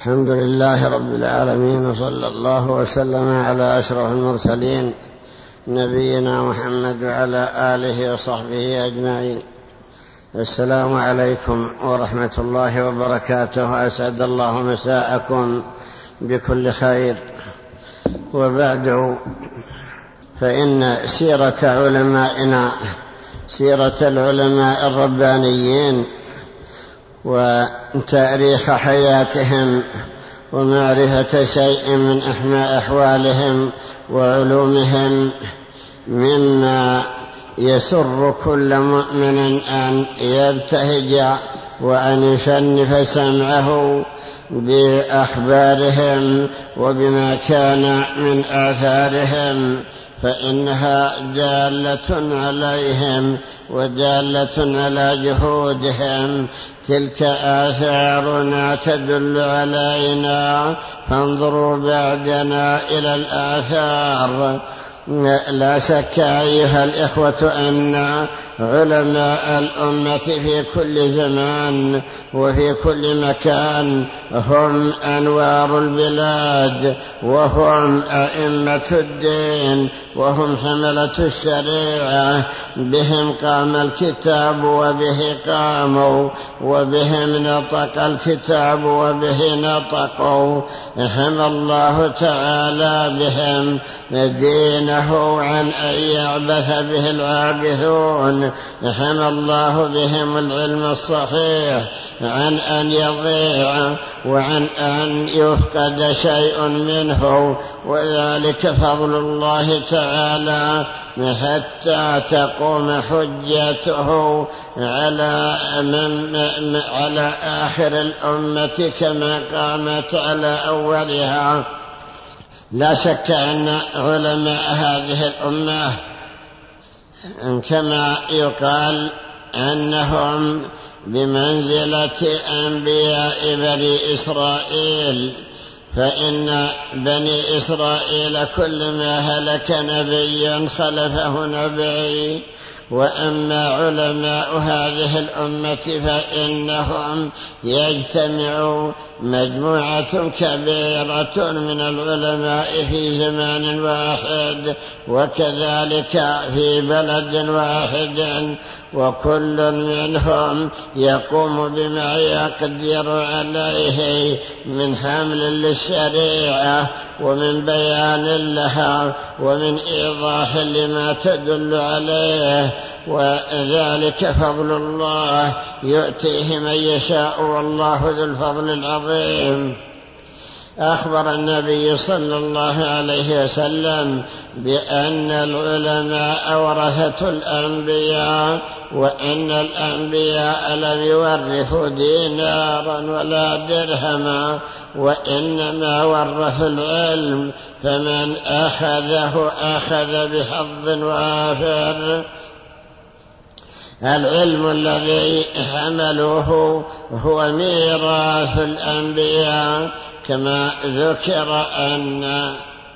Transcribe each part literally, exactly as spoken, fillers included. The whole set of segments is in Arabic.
الحمد لله رب العالمين، وصلى الله وسلم على أشرف المرسلين نبينا محمد وعلى آله وصحبه أجمعين. السلام عليكم ورحمة الله وبركاته. أسعد الله مساءكم بكل خير. وبعد، فإن سيرة علمائنا سيرة العلماء الربانيين وتاريخ حياتهم ومعرفة شيء من أحوالهم وعلومهم مما يسر كل مؤمن أن يبتهج وأن يشنف سمعه بأخبارهم وبما كان من آثارهم، فإنها دالة عليهم ودالة على جهودهم. تلك آثارنا تدل علينا، فانظروا بعدنا إلى الآثار. لا شك أيها الإخوة أن علماء الأمة في كل زمان وفي كل مكان هم أنوار البلاد، وهم أئمة الدين، وهم حملة الشريعة. بهم قام الكتاب وبه قاموا، وبهم نطق الكتاب وبه نطقوا. حمى الله تعالى بهم دينه عن أن يعبث به العابثون. حمى الله بهم العلم الصحيح عن أن يضيع وعن أن يفقد شيء منه، وذلك فضل الله تعالى حتى تقوم حجته على, من على آخر الأمة كما قامت على أولها. لا شك أن علماء هذه الأمة كما يقال أنهم بمنزلة أنبياء بني إسرائيل، فإن بني إسرائيل كلما هلك نبي خلفه نبي، وأما علماء هذه الأمة فإنهم يجتمع مجموعة كبيرة من العلماء في زمان واحد، وكذلك في بلد واحد، وكل منهم يقوم بما يقدر عليه من حمل للشريعة ومن بيان لها ومن إيضاح لما تدل عليه، وذلك فضل الله يؤتيه من يشاء، والله ذو الفضل العظيم. أخبر النبي صلى الله عليه وسلم بأن العلماء ورثة الأنبياء، وأن الأنبياء لم يورثوا دينارا ولا درهما، وإنما ورثوا العلم، فمن أخذه أخذ بحظ وافر. العلم الذي حملوه هو ميراث الأنبياء، كما ذكر أن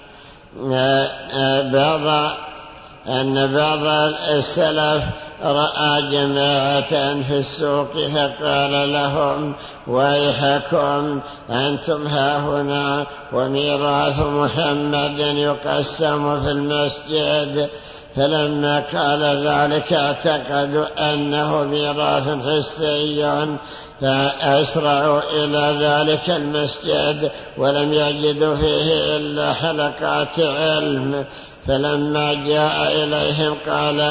بعض أن بعض السلف رأى جماعة في السوق فقال لهم: ويحكم أنتم هاهنا وميراث محمد يقسم في المسجد. فلما قال ذلك اعتقدوا أنه ميراث حسي، فأسرعوا إلى ذلك المسجد ولم يجدوا فيه إلا حلقات علم. فلما جاء إليهم قال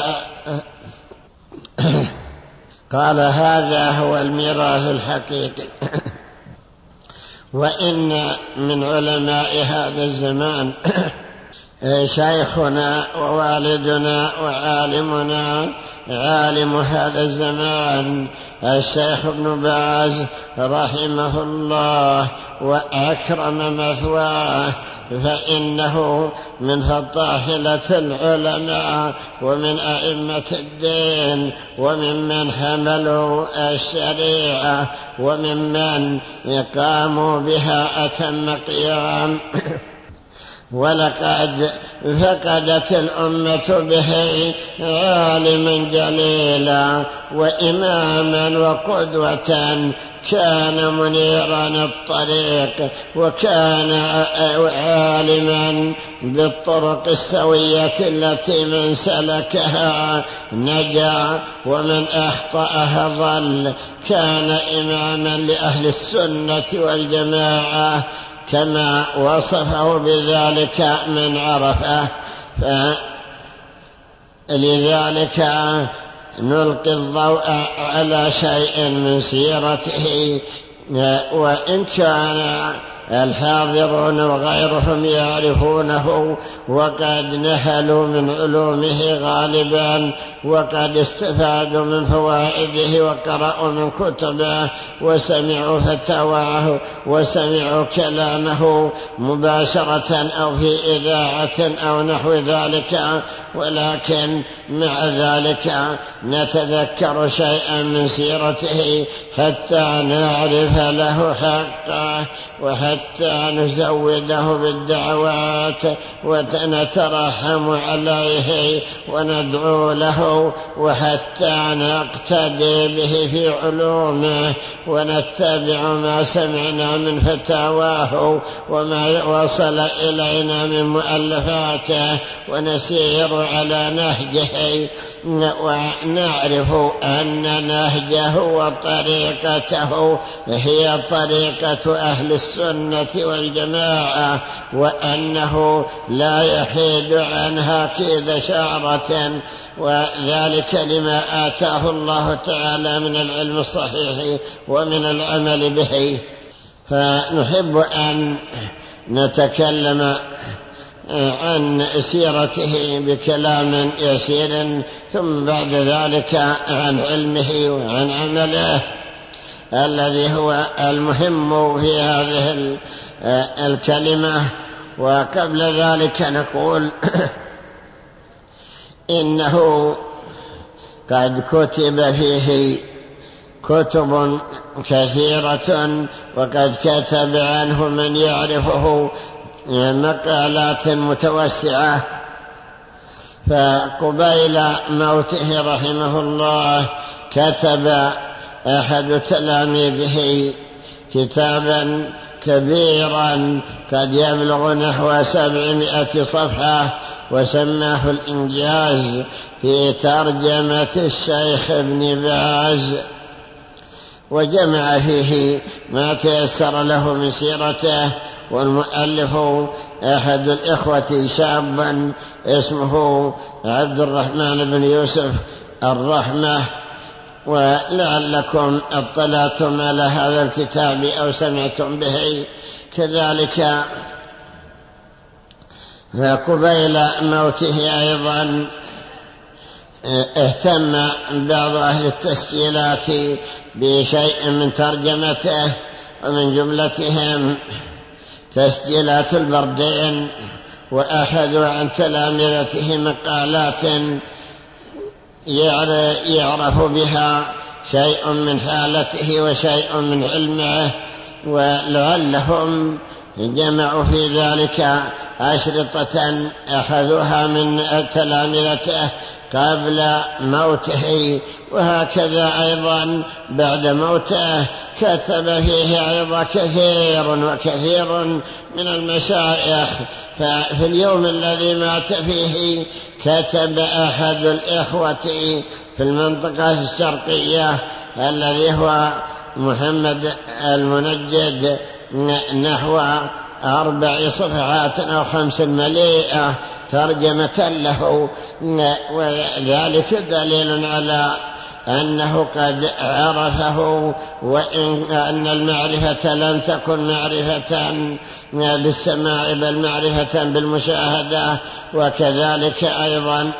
قال هذا هو الميراث الحقيقي. وإن من علماء هذا الزمان شيخنا ووالدنا وعالمنا عالم هذا الزمان الشيخ ابن باز رحمه الله وأكرم مثواه، فإنه من فطاحلة العلماء ومن أئمة الدين وممن حملوا الشريعة وممن قاموا بها أتم قيام. ولقد فقدت الأمة به عالما جليلا وإماما وقدوة كان منيرا الطريق وكان عالما بالطرق السوية التي من سلكها نجا ومن أخطأها ضل. كان إماما لأهل السنة والجماعة كما وصفه بذلك من عرفه. فلذلك نلقي الضوء على شيء من سيرته، وإن كان الحاضرون وغيرهم يعرفونه وقد نهلوا من علومه غالبا وقد استفادوا من فوائده وقرأوا من كتبه وسمعوا فتاواه وسمعوا كلامه مباشرة أو في إذاعة أو نحو ذلك، ولكن مع ذلك نتذكر شيئا من سيرته حتى نعرف له حقه وحتى نزوده بالدعوات ونترحم عليه وندعو له، وحتى نقتدي به في علومه ونتبع ما سمعنا من فتاواه وما وصل إلينا من مؤلفاته ونسير على نهجه ونعرف أن نهجه وطريقته هي طريقة أهل السنة والجماعة، وأنه لا يحيد عنها كيد شعرة، وذلك لما آتاه الله تعالى من العلم الصحيح ومن العمل به. فنحب أن نتكلم عن سيرته بكلام يسير، ثم بعد ذلك عن علمه وعن عمله الذي هو المهم في هذه الكلمة. وقبل ذلك نقول إنه قد كتب فيه كتب كثيرة وقد كتب عنه من يعرفه مقالات متوسعة. فقبيل موته رحمه الله كتب أحد تلاميذه كتابا كبيرا قد يبلغ نحو سبعمائة صفحة وسماه الإنجاز في ترجمة الشيخ ابن باز، وجمع فيه ما تيسر له من سيرته. والمؤلف أحد الإخوة شابا اسمه عبد الرحمن بن يوسف الرحمة، ولعلكم اطلعتم على هذا الكتاب أو سمعتم به. كذلك فقبيل موته أيضا اهتم بعض أهل التسجيلات بشيء من ترجمته، ومن جملتهم تسجيلات البردين، وأخذوا عن تلامذته مقالات يعرف بها شيء من حالته وشيء من علمه، ولعلهم جمعوا في ذلك أشرطة أخذوها من تلامذته قبل موته، وهكذا أيضا بعد موته كتب فيه أيضا كثير وكثير من المشايخ. ففي اليوم الذي مات فيه كتب أحد الإخوة في المنطقة الشرقية الذي هو محمد المنجد نحو أربع صفحات أو خمس مليئة ترجمة له، وذلك دليل على أنه قد عرفه، وإن أن المعرفة لم تكن معرفة بالسماع بل معرفة بالمشاهدة. وكذلك أيضا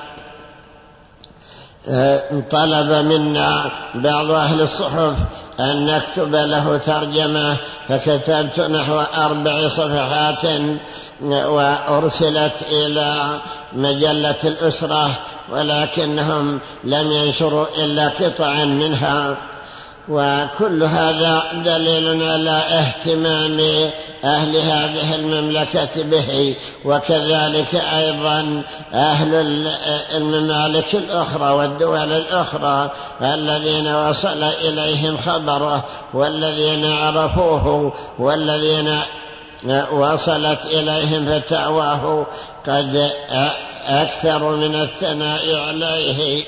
طلب منا بعض أهل الصحف أن نكتب له ترجمة، فكتبت نحو أربع صفحات وأرسلت إلى مجلة الأسرة، ولكنهم لم ينشروا إلا قطعا منها. وكل هذا دليل على اهتمام أهل هذه المملكة به، وكذلك أيضا أهل الممالك الأخرى والدول الأخرى الذين وصل إليهم خبره والذين عرفوه والذين وصلت إليهم فتاواه قد أكثر من الثناء عليه.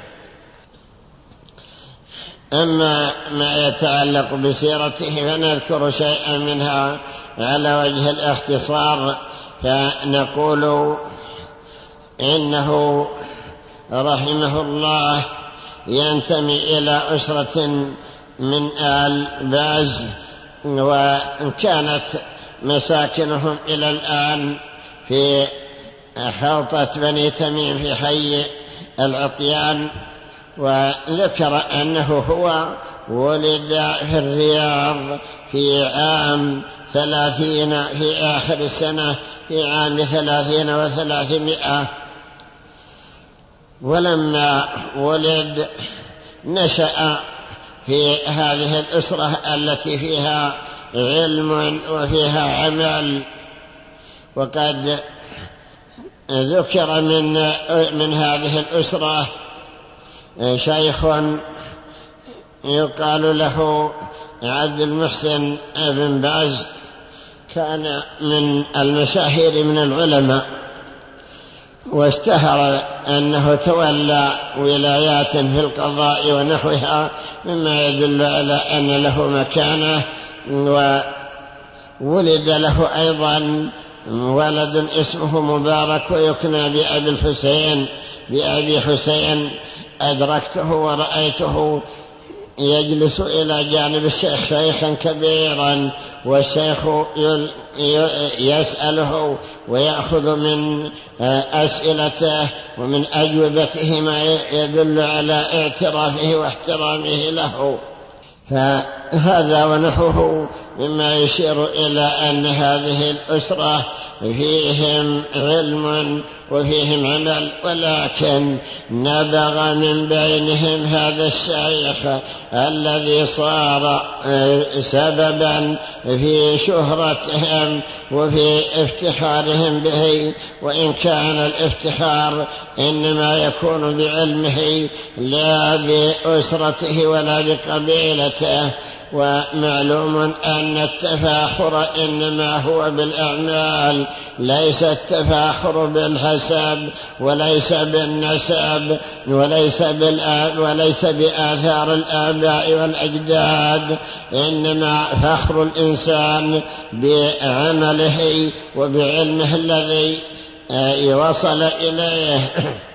أما ما يتعلق بسيرته فنذكر شيئا منها على وجه الاختصار، فنقول إنه رحمه الله ينتمي إلى أسرة من آل باز، وكانت مساكنهم إلى الآن في حوطة بني تميم في حي العطيان. وذكر أنه هو ولد في الرياض في عام ثلاثين في آخر السنة في عام ثلاثين وثلاثمائة، ولما ولد نشأ في هذه الأسرة التي فيها علم وفيها عمل. وقد ذكر من من هذه الأسرة شيخ يقال له عبد المحسن بن باز، كان من المشاهير من العلماء، واشتهر أنه تولى ولايات في القضاء ونحوها، مما يدل على أن له مكانة. وولد له أيضا ولد اسمه مبارك ويكنى بأبي الحسين بأبي حسين. أدركته ورأيته يجلس إلى جانب الشيخ شيخا كبيرا، والشيخ يسأله ويأخذ من أسئلته ومن أجوبته ما يدل على اعترافه واحترامه له. فهذا ونحوه مما يشير إلى أن هذه الأسرة فيهم علم وفيهم عمل، ولكن نبغ من بينهم هذا الشيخ الذي صار سببا في شهرتهم وفي افتخارهم به، وإن كان الافتخار إنما يكون بعلمه لا بأسرته ولا بقبيلته. ومعلوم أن التفاخر إنما هو بالأعمال، ليس التفاخر بالحسب وليس بالنسب وليس, وليس بآثار الآباء والأجداد، إنما فخر الإنسان بعمله وبعلمه الذي وصل إليه.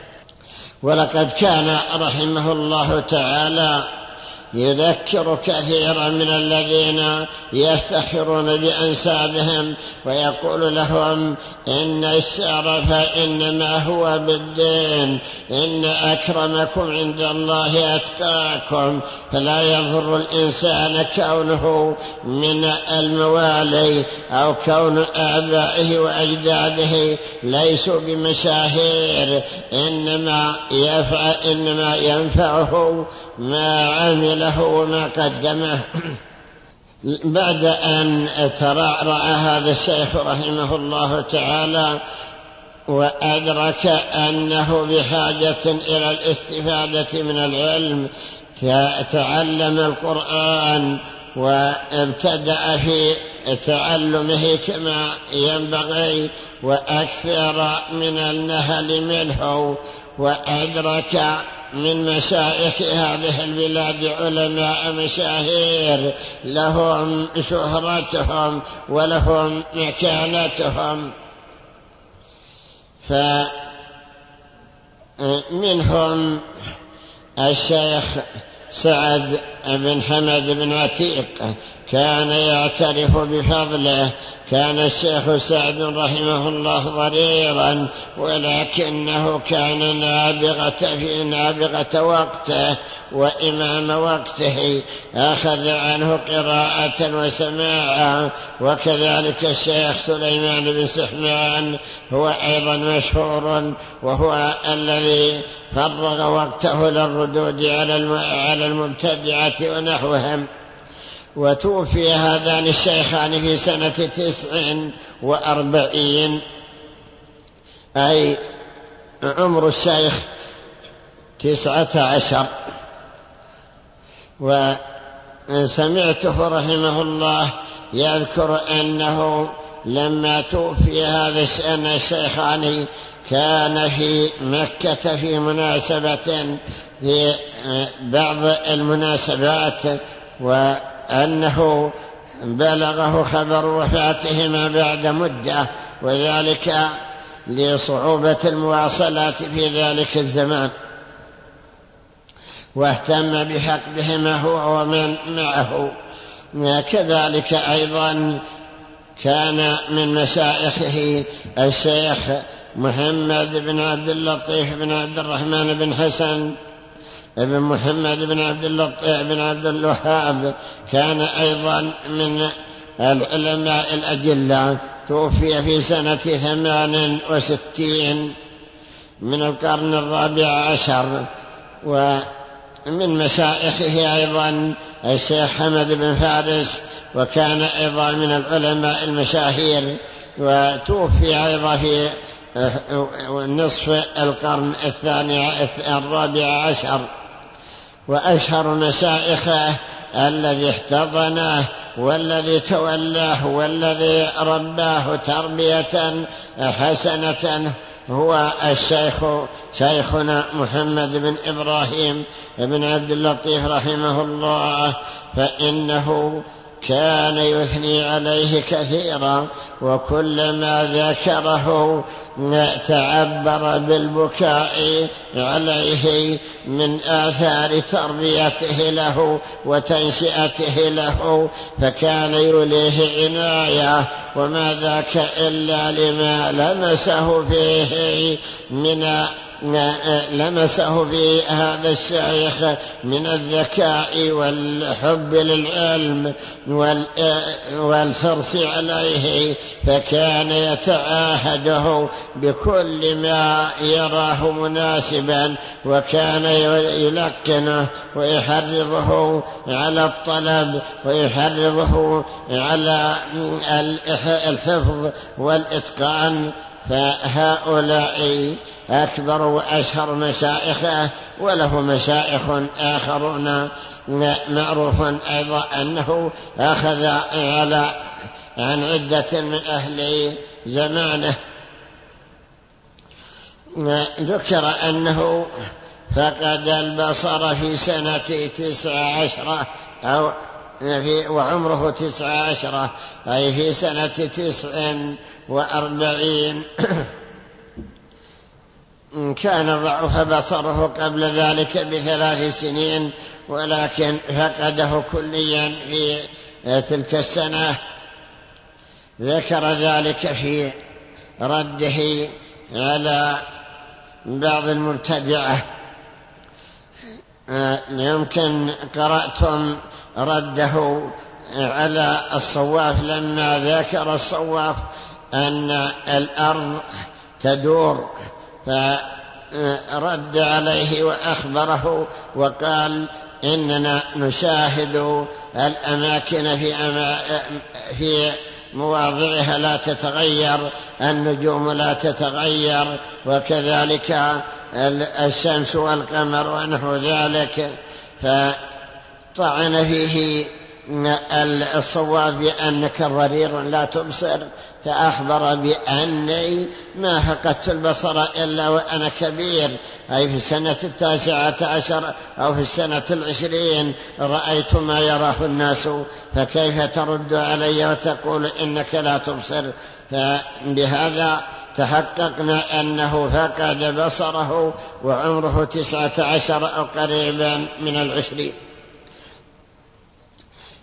ولقد كان رحمه الله تعالى يذكر كثيرا من الذين يفتخرون بأنسابهم ويقول لهم إن الشرف إنما هو بالدين، إن أكرمكم عند الله أتقاكم، فلا يضر الإنسان كونه من الموالي أو كون آبائه وأجداده ليسوا بمشاهير، إنما يفعل إنما ينفعه ما عمله وما قدمه. بعد أن ترعرع هذا الشيخ رحمه الله تعالى وأدرك أنه بحاجة إلى الاستفادة من العلم، تعلم القرآن وابتدأ في تعلمه كما ينبغي وأكثر من النهل منه، وأدرك من مشايخ هذه البلاد علماء مشاهير لهم شهرتهم ولهم مكانتهم. فمنهم الشيخ سعد بن حمد بن عتيق، كان يعترف بفضله. كان الشيخ سعد رحمه الله ضريرا، ولكنه كان نابغة في نابغة وقته وإمام وقته، أخذ عنه قراءة وسماعا. وكذلك الشيخ سليمان بن سحمان هو أيضا مشهور، وهو الذي فرغ وقته للردود على المبتدعة ونحوهم. وتوفي هذان الشيخان في سنة تسع وأربعين، أي عمر الشيخ تسعة عشر. وسمعته رحمه الله يذكر أنه لما توفي هذا الشيخان كان في مكة في مناسبة في بعض المناسبات، وأنه بلغه خبر وفاتهما بعد مدة، وذلك لصعوبة المواصلات في ذلك الزمان، واهتم بحقدهما هو ومن معه. كذلك أيضا كان من مشايخه الشيخ محمد بن عبد اللطيف بن عبد الرحمن بن حسن ابن محمد بن عبد اللطيف بن عبد الوهاب، كان أيضا من العلماء الأجلة، توفي في سنة ثمان وستين من القرن الرابع عشر. ومن مشايخه أيضا الشيخ حمد بن فارس، وكان أيضا من العلماء المشاهير، وتوفي أيضا في نصف القرن الثاني الرابع عشر. وأشهر مشايخه الذي احتضنه والذي تولاه والذي رباه تربية حسنة هو الشيخ شيخنا محمد بن إبراهيم بن عبد اللطيف رحمه الله، فإنه كان يثني عليه كثيرا، وكلما ذكره تعبر بالبكاء عليه من آثار تربيته له وتنشئته له، فكان يوليه عناية، وما ذاك إلا لما لمسه فيه من لمسه في هذا الشيخ من الذكاء والحب للعلم والحرص عليه، فكان يتعاهده بكل ما يراه مناسبا، وكان يلقنه ويحرضه على الطلب ويحرضه على الحفظ والإتقان. فهؤلاء أكبر وأشهر مشايخه، وله مشايخ آخرون معروف أيضا أنه أخذ على عن عدة من أهل زمانه. ذكر أنه فقد البصر في سنة تسع عشرة أو في وعمره تسع عشرة، أي في سنة تسع وأربعين. كان ضعف بصره قبل ذلك بثلاث سنين، ولكن فقده كليا في تلك السنة. ذكر ذلك في رده على بعض المبتدعة. يمكن قرأتم رده على الصواف لما ذكر الصواف أن الأرض تدور، فرد عليه وأخبره وقال إننا نشاهد الأماكن في, أما في مواضعها لا تتغير، النجوم لا تتغير، وكذلك الشمس والقمر ونحو ذلك. فطعن فيه الصواب بأنك ضرير لا تبصر، فأخبر بأني ما فقدت البصر إلا وأنا كبير، أي في السنة التاسعة عشر أو في السنة العشرين رأيت ما يراه الناس، فكيف ترد علي وتقول إنك لا تبصر؟ فبهذا تحققنا أنه فقد بصره وعمره تسعة عشر أو قريبا من العشرين.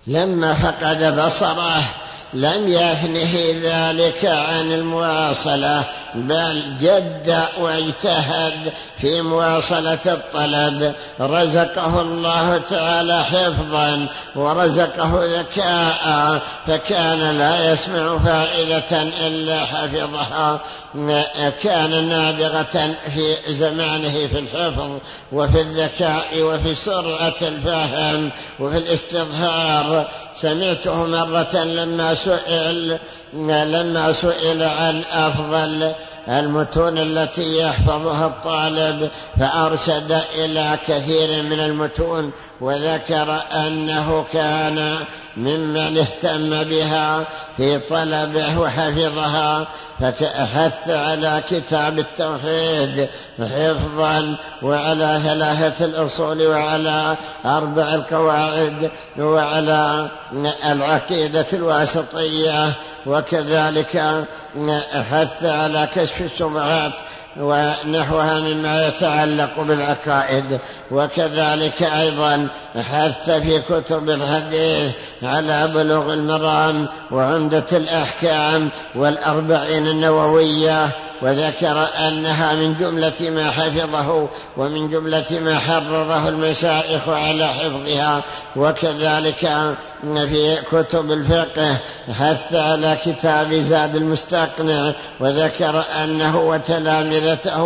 لما فقد بصره لم يثنه ذلك عن المواصلة، بل جد واجتهد في مواصلة الطلب. رزقه الله تعالى حفظا ورزقه ذكاء، فكان لا يسمع فائدة إلا حفظها. كان نابغة في زمانه في الحفظ وفي الذكاء وفي سرعة الفهم وفي الاستظهار. سمعته مرة لما سئل لما سئل عن أفضل المتون التي يحفظها الطالب، فأرشد إلى كثير من المتون، وذكر أنه كان ممن اهتم بها في طلبه وحفظها، فحث على كتاب التوحيد حفظا، وعلى ثلاثة الأصول، وعلى أربع القواعد، وعلى العقيدة الواسطية، وكذلك حث على كشف الشبهات ونحوها مما يتعلق بالعقائد. وكذلك أيضا حث في كتب الحديث على بلوغ المرام وعمدة الأحكام والأربعين النووية، وذكر أنها من جملة ما حفظه ومن جملة ما حرره المشايخ على حفظها. وكذلك في كتب الفقه حث على كتاب زاد المستقنع، وذكر أنه وتلامذته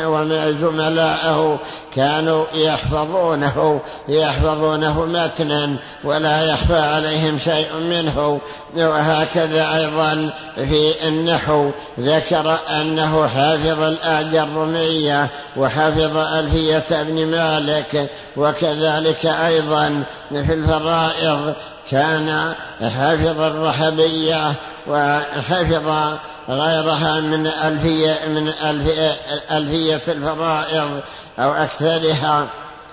وزملاءه كانوا يحفظونه يحفظونه متنا ولا يخفى عليهم شيء منه. وهكذا أيضا في النحو ذكر أنه حافظ الآجرمية وحافظ ألفية ابن مالك. وكذلك أيضا في الفرائض كان حافظ الرحبية وحفظ غيرها من ألفية, من ألفية, ألفية الفرائض أو أكثرها.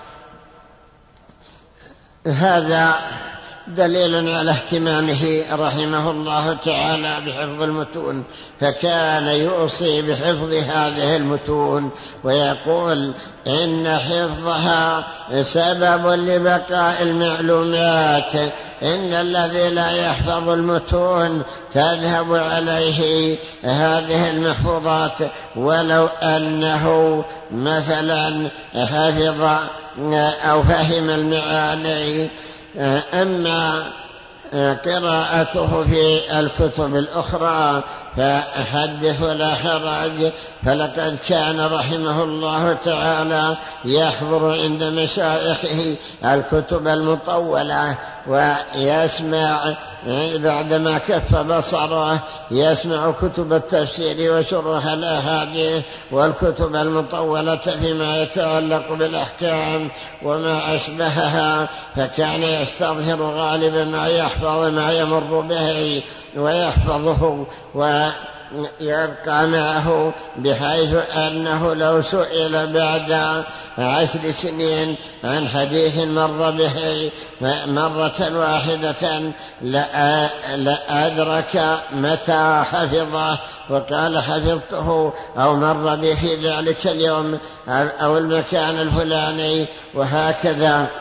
هذا دليل على اهتمامه رحمه الله تعالى بحفظ المتون، فكان يوصي بحفظ هذه المتون ويقول إن حفظها سبب لبقاء المعلومات، إن الذي لا يحفظ المتون تذهب عليه هذه المحفوظات ولو أنه مثلا حفظ أو فهم المعاني. أما قراءته في الكتب الأخرى فحدث ولا حرج، فلقد كان رحمه الله تعالى يحضر عند مشايخه الكتب المطولة ويسمع بعدما كف بصره يسمع كتب التفسير وشرح الأحاديث والكتب المطولة فيما يتعلق بالأحكام وما أشبهها، فكان يستظهر غالبا ما يحفظ ما يمر به ويحفظه ويبقى معه، بحيث أنه لو سئل بعد عشر سنين عن حديث مر به مرة واحدة لأدرك متى حفظه وقال حفظته أو مر به في ذلك اليوم أو المكان الفلاني. وهكذا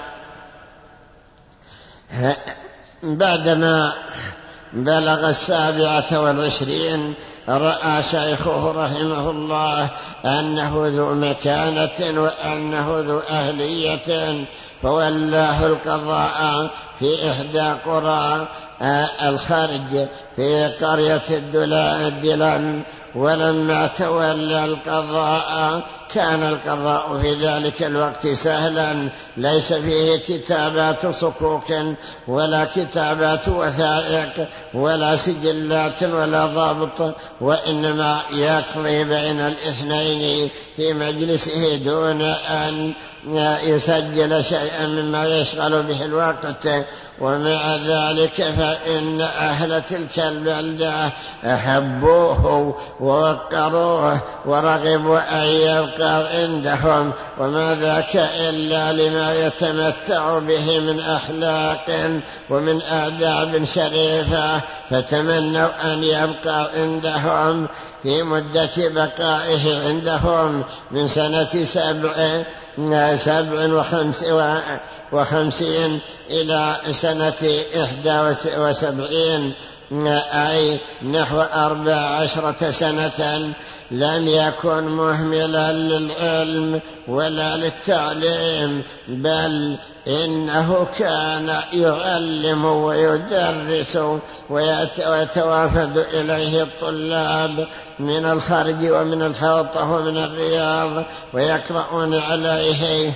بعدما بلغ السابعة والعشرين رأى شيخه رحمه الله أنه ذو مكانة وأنه ذو أهلية، فولاه القضاء في إحدى قرى الخرج في قرية الدلم. ولما تولى القضاء كان القضاء في ذلك الوقت سهلا، ليس فيه كتابات صكوك ولا كتابات وثائق ولا سجلات ولا ضابط، وإنما يقضي بين الاثنين في مجلسه دون أن يسجل شيئا مما يشغل به الوقت. ومع ذلك فإن أهل تلك البلدة أحبوه ووقروه ورغبوا أن يبقى عندهم، وما ذاك إلا لما يتمتع به من أخلاق ومن آداب شريفة، فتمنوا أن يبقى عندهم في مدة بقائه عندهم من سنة سبع سبع وخمسين إلى سنة إحدى وسبعين، أي نحو أربع عشرة سنة، لم يكن مهملا للعلم ولا للتعليم، بل إنه كان يعلم ويدرس ويتوافد إليه الطلاب من الخارج ومن الحوطة ومن الرياض ويقرؤون عليه.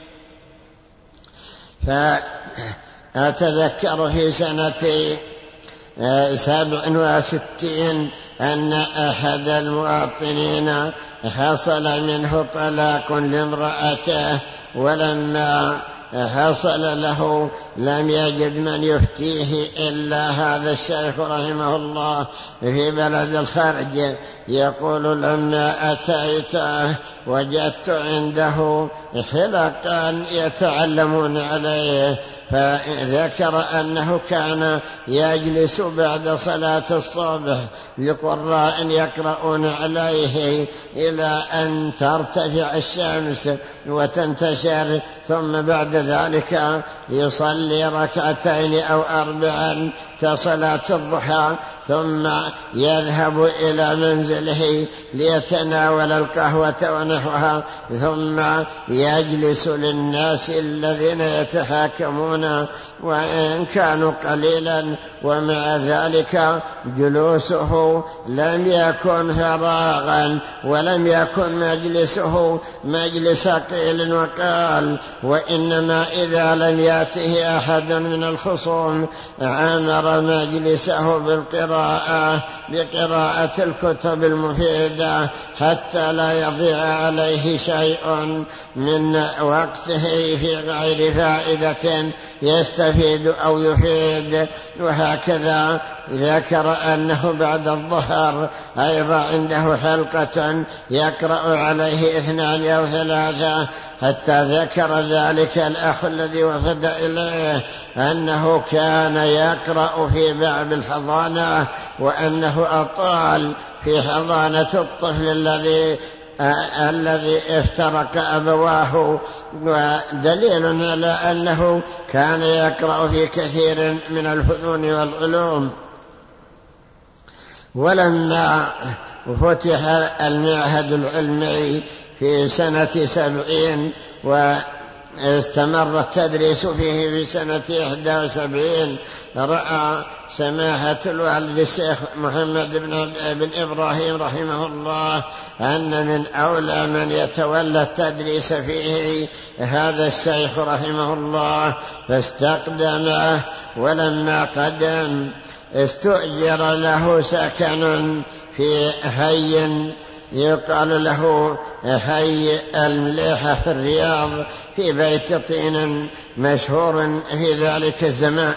فأتذكر في سنة سبع وستين أن أحد المواطنين حصل منه طلاق لامرأته، ولما حصل له لم يجد من يفتيه إلا هذا الشيخ رحمه الله في بلد الخارج. يقول لما أتيته وجدت عنده حلقا يتعلمون عليه، فذكر أنه كان يجلس بعد صلاة الصبح لقراء يقرؤون عليه إلى أن ترتفع الشمس وتنتشر، ثم بعد ذلك يصلي ركعتين أو أربعا كصلاة الضحى، ثم يذهب إلى منزله ليتناول القهوة ونحوها، ثم يجلس للناس الذين يتحاكمون وإن كانوا قليلا، ومع ذلك جلوسه لم يكن فراغا ولم يكن مجلسه مجلس قيل وقال، وإنما إذا لم يأته أحد من الخصوم عمر مجلسه بالقراءة بقراءة الكتب المفيدة حتى لا يضيع عليه شيء من وقته في غير فائدة يستفيد أو يفيد. وهكذا ذكر أنه بعد الظهر أيضا عنده حلقة يقرأ عليه اثنان أو ثلاثة، حتى ذكر ذلك الأخ الذي وفد إليه أنه كان يقرأ في باب الحضانة، وأنه أطال في حضانة الطفل الذي الذي افترق أبواه، ودليل على أنه كان يقرأ في كثير من الفنون والعلوم. ولما فتح المعهد العلمي في سنة سبعين واستمر التدريس فيه في سنة إحدى وسبعين، رأى سماحة الوالد الشيخ محمد بن إبراهيم رحمه الله أن من أولى من يتولى التدريس فيه هذا الشيخ رحمه الله، فاستقدمه. ولما قدم استؤجر له سكن في حي يقال له حي المليحة في الرياض، في بيت طين مشهور في ذلك الزمان.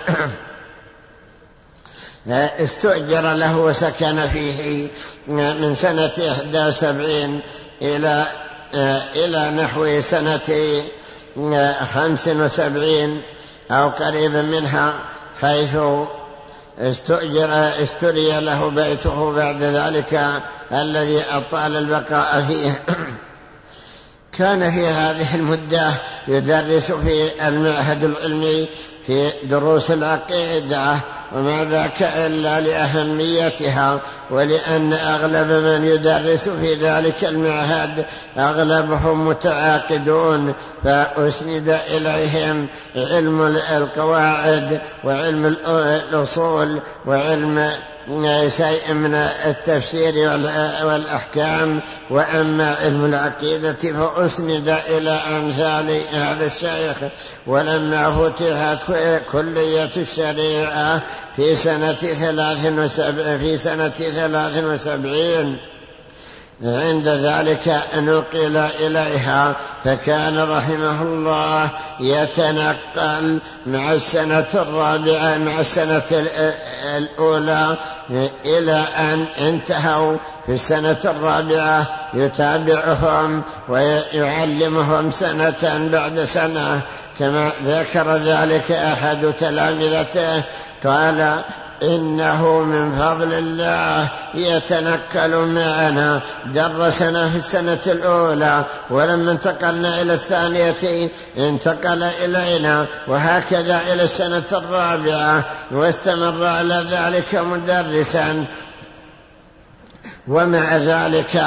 استؤجر له وسكن فيه من سنة إحدى وسبعين إلى إلى نحو سنة خمس وسبعين أو قريبا منها، حيث استؤجر استري له بيته بعد ذلك الذي أطال البقاء فيه. كان في هذه المدة يدرس في المعهد العلمي في دروس العقيدة، وما ذاك إلا لأهميتها، ولأن أغلب من يدرس في ذلك المعهد أغلبهم متعاقدون، فأسند إليهم علم القواعد وعلم الأصول وعلم شيء من التفسير والأحكام، وأما علم العقيدة فأسند إلى أمثال هذا الشيخ. ولما فتحت كلية الشريعة في سنة ثلاث وسبع في سنة ثلاث وسبعين عند ذلك نقل إليها، فكان رحمه الله يتنقل مع السنة الرابعة مع السنة الأولى إلى أن انتهوا في السنة الرابعة يتابعهم ويعلمهم سنة بعد سنة، كما ذكر ذلك أحد تلامذته قال إنه من فضل الله يتنكل معنا، درسنا في السنة الأولى ولما انتقلنا إلى الثانية انتقل إلينا، وهكذا إلى السنة الرابعة، واستمر على ذلك مدرسا. ومع ذلك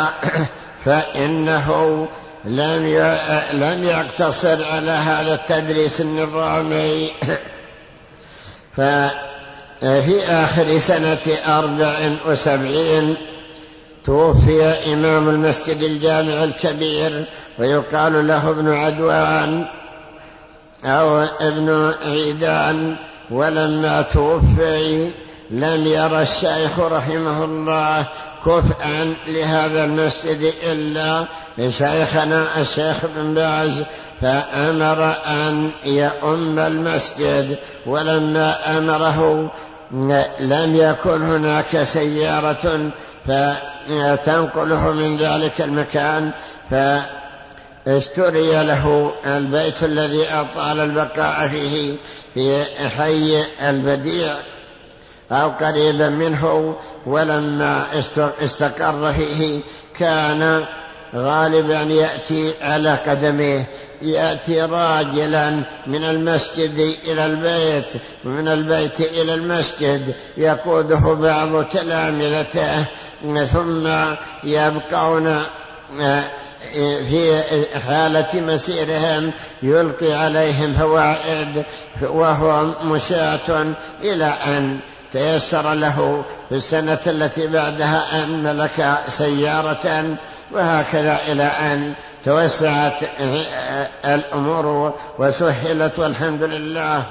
فإنه لم يقتصر على هذا التدريس النظامي. ففي آخر سنة أربع وسبعين توفي إمام المسجد الجامع الكبير، ويقال له ابن عدوان أو ابن عيدان. ولما توفي لم يرى الشيخ رحمه الله كفءا لهذا المسجد إلا شيخنا الشيخ بن باز، فأمر أن يؤم المسجد. ولما أمره لم يكن هناك سيارة فتنقله من ذلك المكان، فاشتري له البيت الذي أطال البقاء فيه في حي البديع أو قريبا منه. ولما استقر فيه كان غالبا يأتي على قدميه، يأتي راجلا من المسجد إلى البيت ومن البيت إلى المسجد، يقوده بعض تلامذته، ثم يبقون في حالة مسيرهم يلقي عليهم فوائد وهو مشاة، إلى أن تيسر له في السنة التي بعدها أن ملك سيارة، وهكذا إلى أن توسعت الأمور وسهلت والحمد لله.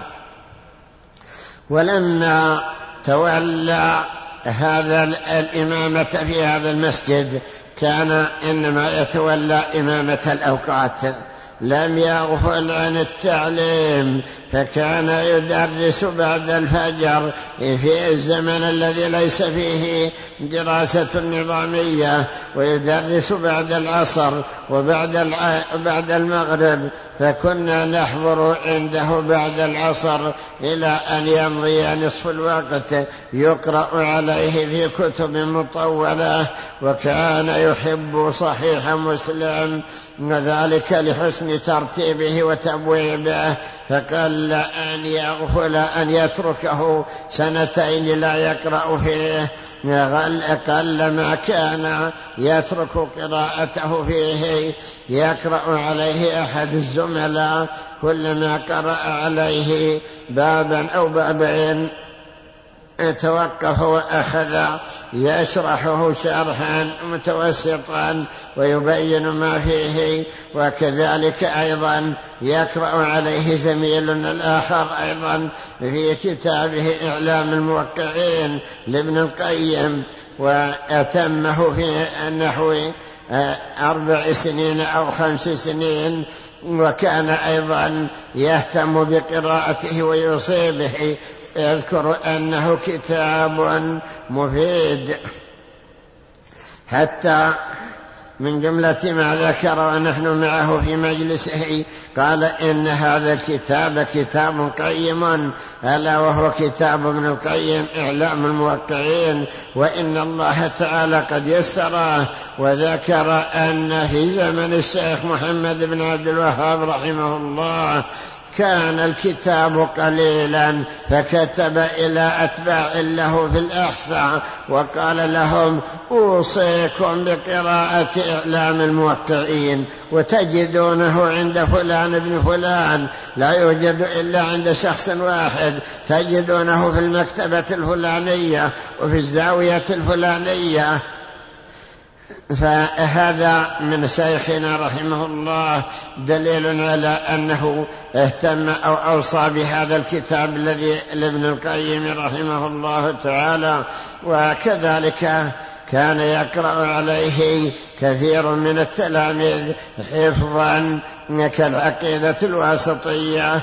ولما تولى هذا الإمامة في هذا المسجد كان إنما يتولى إمامة الأوقات، لم يغفل عن التعليم، فكان يدرس بعد الفجر في الزمن الذي ليس فيه دراسة نظامية، ويدرس بعد العصر وبعد بعد المغرب، فكنا نحضر عنده بعد العصر إلى أن يمضي نصف الوقت يقرأ عليه في كتب مطولة. وكان يحب صحيح مسلم، وذلك لحسن ترتيبه وتبويبه، فقل أن يغفل أن يتركه سنتين لا يقرأ فيه، قل ما كان يترك قراءته فيه، يقرأ عليه أحد الزملاء كلما قرأ عليه بابا أو بابين توقف وأخذ يشرحه شرحا متوسطا ويبين ما فيه. وكذلك أيضا يقرأ عليه زميلنا الآخر أيضا في كتابه إعلام الموقعين لابن القيم، وأتمه في نحو أربع سنين أو خمس سنين. وكان أيضا يهتم بقراءته ويوصي به، يذكر أنه كتاب مفيد. حتى من جملة ما ذكر ونحن معه في مجلسه قال إن هذا الكتاب كتاب قيم، ألا وهو كتاب ابن القيم إعلام الموقعين، وإن الله تعالى قد يسره. وذكر أن في زمن الشيخ محمد بن عبد الوهاب رحمه الله كان الكتاب قليلا، فكتب إلى أتباع له في الأحصاء وقال لهم أوصيكم بقراءة إعلام الموقعين، وتجدونه عند فلان ابن فلان، لا يوجد إلا عند شخص واحد، تجدونه في المكتبة الفلانية وفي الزاوية الفلانية. فهذا من شيخنا رحمه الله دليل على أنه اهتم أو أوصى بهذا الكتاب الذي لابن القيم رحمه الله تعالى. وكذلك كان يقرأ عليه كثير من التلاميذ حفظا كالعقيدة الواسطية،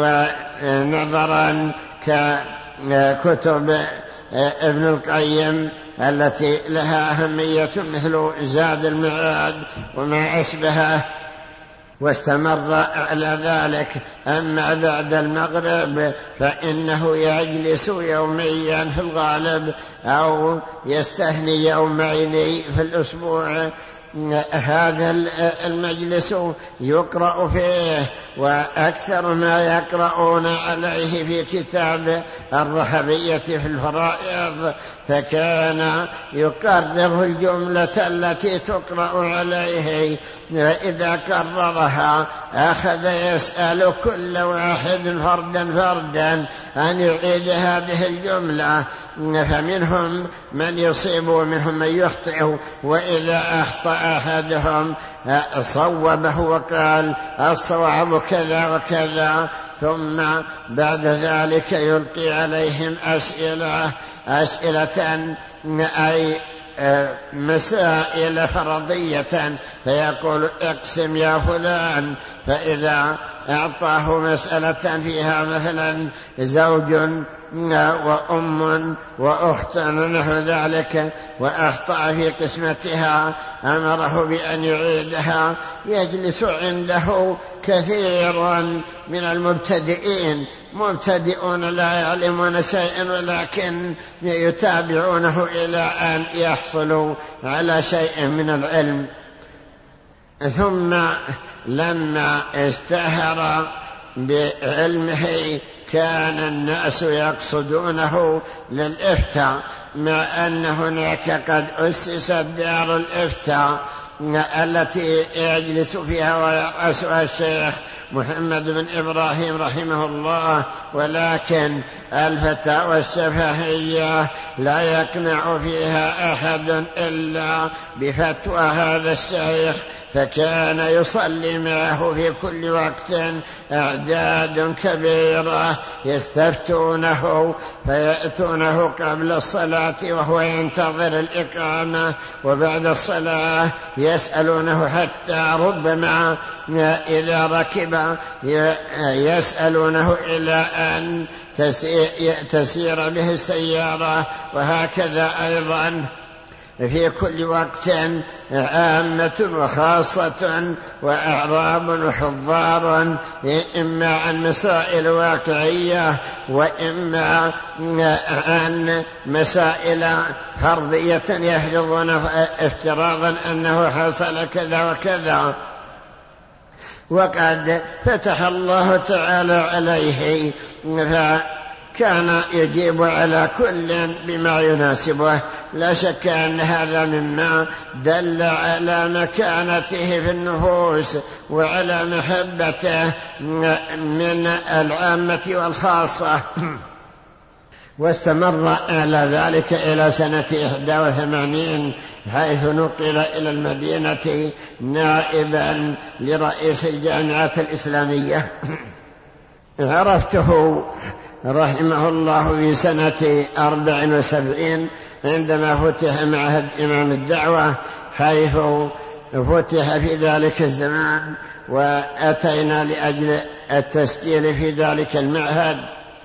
ونظرا ككتب ابن القيم التي لها أهمية مثل زاد المعاد وما أشبهه. واستمر على ذلك. أما بعد المغرب فإنه يجلس يوميا في الغالب أو يستهني يومين في الأسبوع. هذا المجلس يقرأ فيه، وأكثر ما يقرؤون عليه في كتاب الرحبية في الفرائض، فكان يكرر الجملة التي تقرأ عليه، وإذا كررها أخذ يسأل كل واحد فردا فردا أن يعيد هذه الجملة، فمنهم من يصيب ومنهم من يخطئ، وإذا أخطأ أحدهم صوبه وقال الصواب كذا وكذا، ثم بعد ذلك يلقي عليهم أسئلة أسئلة أي مسائل فرضية، فيقول اقسم يا فلان، فإذا أعطاه مسألة فيها مثلا زوج وأم وأخت نحو ذلك وأخطأ في قسمتها أمره بأن يعيدها، يجلس عنده كثيرا من المبتدئين، مبتدئون لا يعلمون شيئا ولكن يتابعونه إلى أن يحصلوا على شيء من العلم. ثم لما اشتهر بعلمه كان الناس يقصدونه للإفتاء، مع أن هناك قد أسست دار الإفتاء التي يجلس فيها ويرأسها الشيخ محمد بن إبراهيم رحمه الله، ولكن الفتاوى الشفهية لا يقنع فيها أحد إلا بفتوى هذا الشيخ، فكان يصلي معه في كل وقت أعداد كبيرة يستفتونه، فيأتونه قبل الصلاة وهو ينتظر الإقامة، وبعد الصلاة يسألونه، حتى ربما إذا ركب يسألونه إلى أن تسير به السيارة، وهكذا أيضا في كل وقت عامة وخاصة وأعراب وحضار، إما عن مسائل واقعية وإما عن مسائل فرضية يحفظون افتراضا أنه حصل كذا وكذا. وقد فتح الله تعالى عليه، فكان يجيب على كل بما يناسبه. لا شك أن هذا مما دل على مكانته في النفوس وعلى محبته من العامة والخاصة. واستمر على ذلك إلى سنة إحدى وثمانين، حيث نقل إلى المدينة نائبا لرئيس الجامعة الإسلامية. عرفته رحمه الله في سنة أربع وسبعين عندما فتح معهد إمام الدعوة، حيث فتح في ذلك الزمان، وأتينا لأجل التسجيل في ذلك المعهد.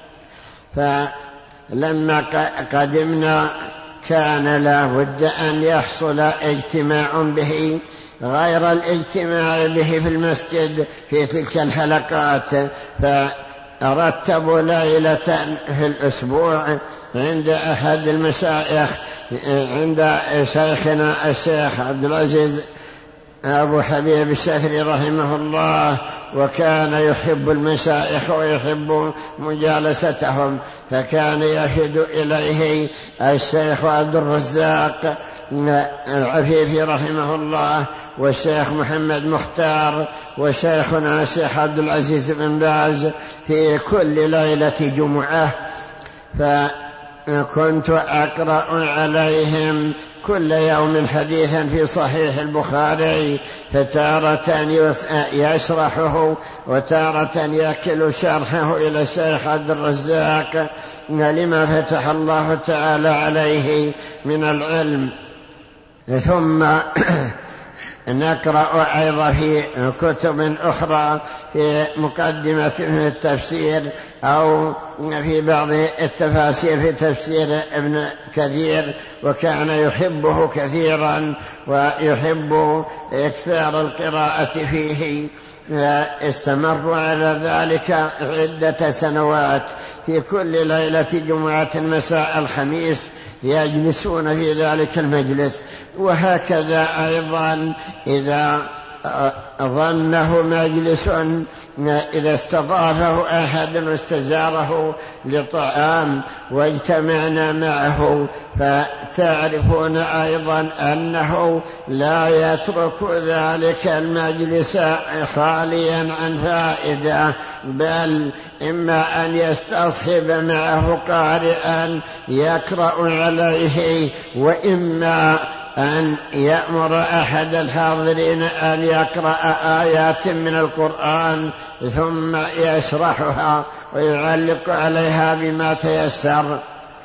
فلما قدمنا كان لا بد أن يحصل اجتماع به غير الاجتماع به في المسجد في تلك الحلقات، فرتبوا ليلة في الأسبوع عند أحد المشايخ، عند شيخنا الشيخ عبد العزيز أبو حبيب الشافعي رحمه الله، وكان يحب المشايخ ويحب مجالستهم، فكان يفد إليه الشيخ عبد الرزاق العفيفي رحمه الله، والشيخ محمد مختار، وشيخنا الشيخ عبد العزيز بن باز في كل ليلة جمعة. فكنت أقرأ عليهم كل يوم حديثا في صحيح البخاري، فتارة يشرحه وتارة يأكل شرحه إلى الشيخ عبد الرزاق لما فتح الله تعالى عليه من العلم. ثم نقرأ أيضا في كتب أخرى في مقدمة في التفسير أو في بعض التفاسير في تفسير ابن كثير، وكان يحبه كثيرا ويحب إكثار القراءة فيه، فاستمروا على ذلك عدة سنوات. في كل ليلة جمعة مساء الخميس يجلسون في ذلك المجلس. وهكذا أيضا إذا ظنه مجلس، إذا استضافه أحد واستزاره لطعام واجتمعنا معه، فتعرفون أيضا أنه لا يترك ذلك المجلس خاليا عن فائدة، بل إما أن يستصحب معه قارئا يقرأ عليه، وإما أن يأمر أحد الحاضرين أن يقرأ آيات من القرآن ثم يشرحها ويعلق عليها بما تيسر.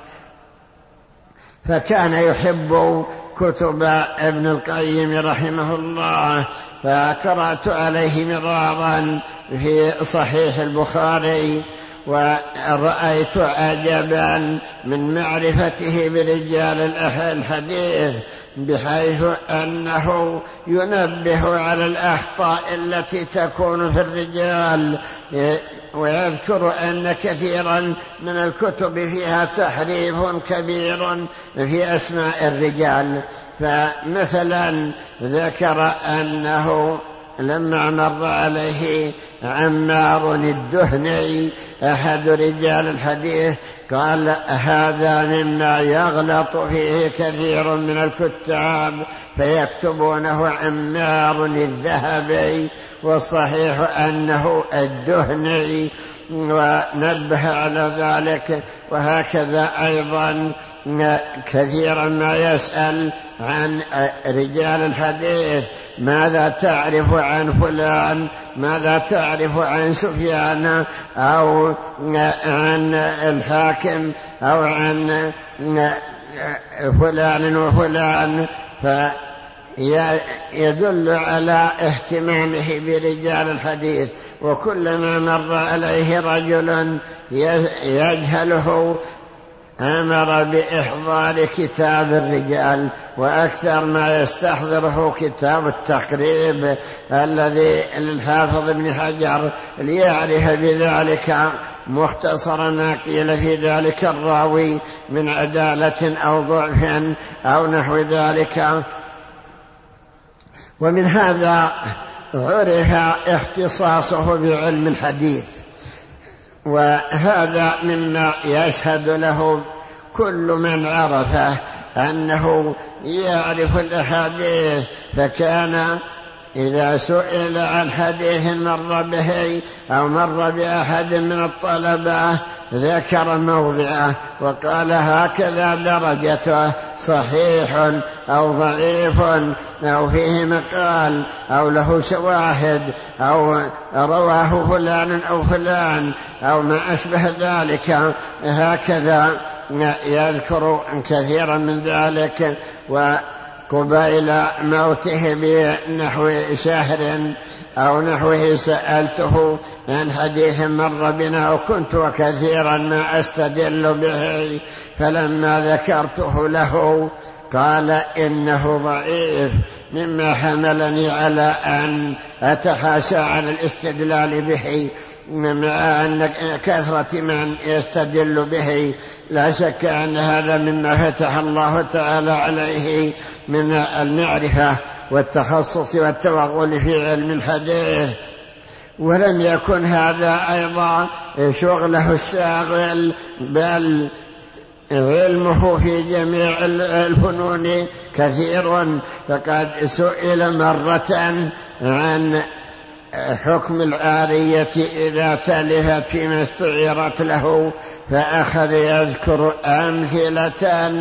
فكان يحب كتب ابن القيم رحمه الله، فقرأت عليه مرارا في صحيح البخاري، ورأيت عجبا من معرفته برجال الحديث، بحيث أنه ينبه على الأخطاء التي تكون في الرجال، ويذكر أن كثيرا من الكتب فيها تحريف كبير في أسماء الرجال. فمثلا ذكر أنه لما مر عليه عمار الدهني أحد رجال الحديث قال: هذا مما يغلط فيه كثير من الكتاب فيكتبونه عمار الذهبي، والصحيح أنه الدهني، ونبه على ذلك. وهكذا أيضا كثيرا ما يسأل عن رجال الحديث: ماذا تعرف عن فلان؟ ماذا تعرف عن سفيان أو عن الحاكم أو عن فلان وفلان؟ فيدل على اهتمامه برجال الحديث. وكلما مر عليه رجل يجهله أمر بإحضار كتاب الرجال، وأكثر ما يستحضره كتاب التقريب الذي للحافظ ابن حجر، ليعرف بذلك مختصر ما قيل في ذلك الراوي من عدالة أو ضعف أو نحو ذلك. ومن هذا عرف اختصاصه بعلم الحديث، وهذا مما يشهد له كل من عرفه أنه يعرف الأحاديث. فكان إذا سئل عن حديث مر به أو مر بأحد من الطلبة ذكر موضعه وقال: هكذا درجته، صحيح أو ضعيف أو فيه مقال أو له شواهد أو رواه فلان أو فلان أو ما أشبه ذلك. هكذا يذكر كثيرا من ذلك. وقبيل موته بنحو شهر أو نحوه سألته عن حديث مر بنا وكنت وكثيرا ما أستدل به، فلما ذكرته له قال: إنه ضعيف، مما حملني على أن أتحاشى عن الاستدلال به، مع أن كثرة من يستدل به لا شك أن هذا مما فتح الله تعالى عليه من المعرفة والتخصص والتوغل في علم الحديث. ولم يكن هذا أيضا شغله الشاغل، بل علمه في جميع الفنون كثير. فقد سئل مرة عن حكم العارية إذا تلفت فيما استعيرت له، فأخذ يذكر أمثلة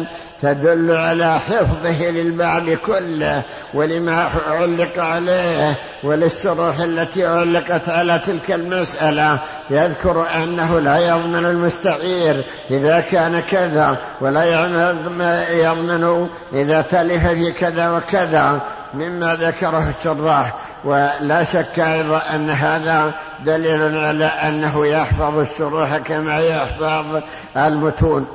تدل على حفظه للباب كله ولما علق عليه وللشروح التي علقت على تلك المسألة. يذكر أنه لا يضمن المستعير إذا كان كذا، ولا يضمن إذا تلف في كذا وكذا مما ذكره الشراح. ولا شك أيضا أن هذا دليل على أنه يحفظ الشروح كما يحفظ المتون.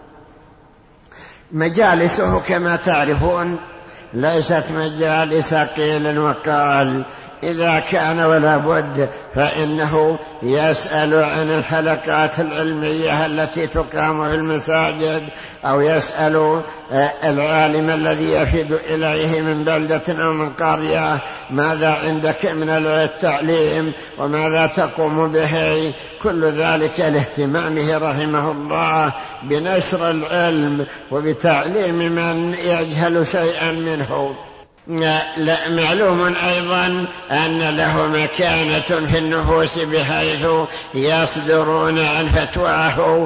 مجالسه كما تعرفون ليست مجالس قيل وقال، إذا كان ولا بد فإنه يسأل عن الحلقات العلمية التي تقام في المساجد، أو يسأل العالم الذي يفد إليه من بلدة أو من قرية ماذا عندك من التعليم وماذا تقوم به. كل ذلك لاهتمامه رحمه الله بنشر العلم وبتعليم من يجهل شيئا منه. لا معلوم أيضا أن له مكانة في النفوس بحيث يصدرون عن فتواه،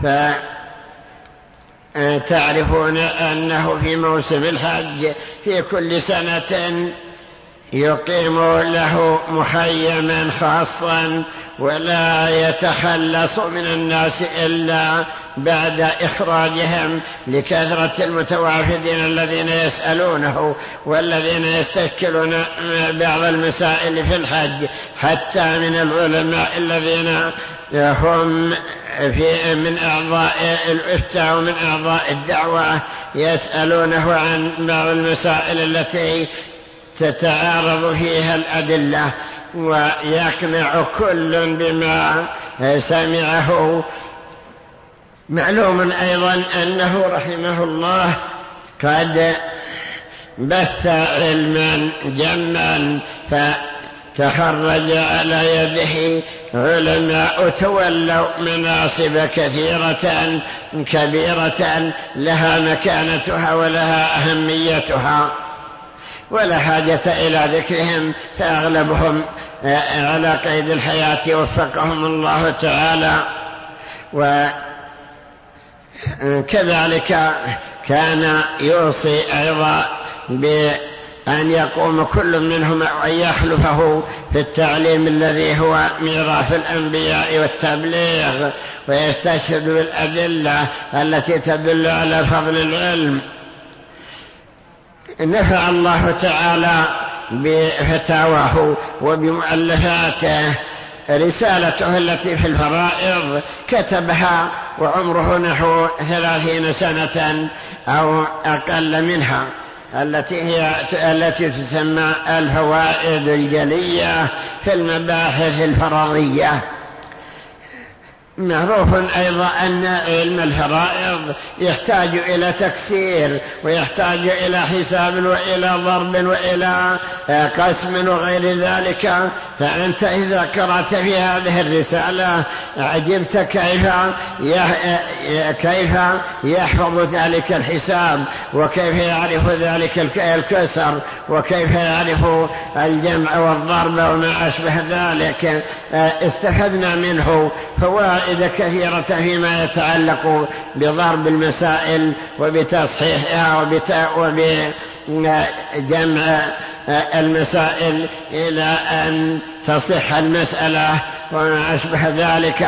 فتعرفون أنه في موسم الحج في كل سنة يقيم له مخيما خاصا ولا يتخلص من الناس إلا بعد إخراجهم لكثرة المتوافدين الذين يسألونه والذين يستشكلون بعض المسائل في الحج، حتى من العلماء الذين هم في من أعضاء الإفتاء ومن أعضاء الدعوة يسألونه عن بعض المسائل التي تتعارض فيها الأدلة، ويقنع كل بما سمعه. معلوم أيضا أنه رحمه الله قد بث علما جما، فتخرج على يده علماء تولوا مناصب كثيرة كبيرة لها مكانتها ولها أهميتها، ولا حاجة إلى ذكرهم، فأغلبهم على قيد الحياة وفقهم الله تعالى. وكذلك كان يوصي أيضا بأن يقوم كل منهم أن يخلفه في التعليم الذي هو ميراث الأنبياء والتبليغ، ويستشهد بالأدلة التي تدل على فضل العلم. نفع الله تعالى بفتاواه وبمؤلفاته. رسالته التي في الفرائض كتبها وعمره نحو ثلاثين سنة أو أقل منها، التي هي التي تسمى الفوائد الجلية في المباحث الفرضية. معروف أيضا أن علم الفرائض يحتاج إلى تكسير، ويحتاج إلى حساب وإلى ضرب وإلى قسم وغير ذلك. فأنت إذا قرأت في هذه الرسالة عجبت كيف كيف يحفظ ذلك الحساب، وكيف يعرف ذلك الكسر، وكيف يعرف الجمع والضرب وما أشبه ذلك. استفدنا منه فوائد كثيرة فيما يتعلق بضرب المسائل وبتصحيحها وبجمع المسائل إلى أن تصح المسألة وما أشبه ذلك.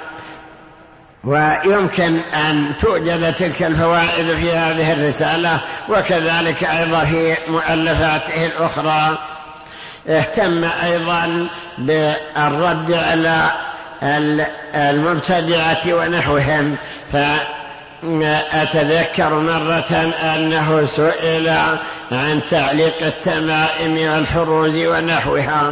ويمكن أن توجد تلك الفوائد في هذه الرسالة، وكذلك أيضا في مؤلفاته الأخرى. اهتم أيضا بالرد على المبتدعة ونحوهم، فأتذكر مرة أنه سئل عن تعليق التمائم والحروز ونحوها،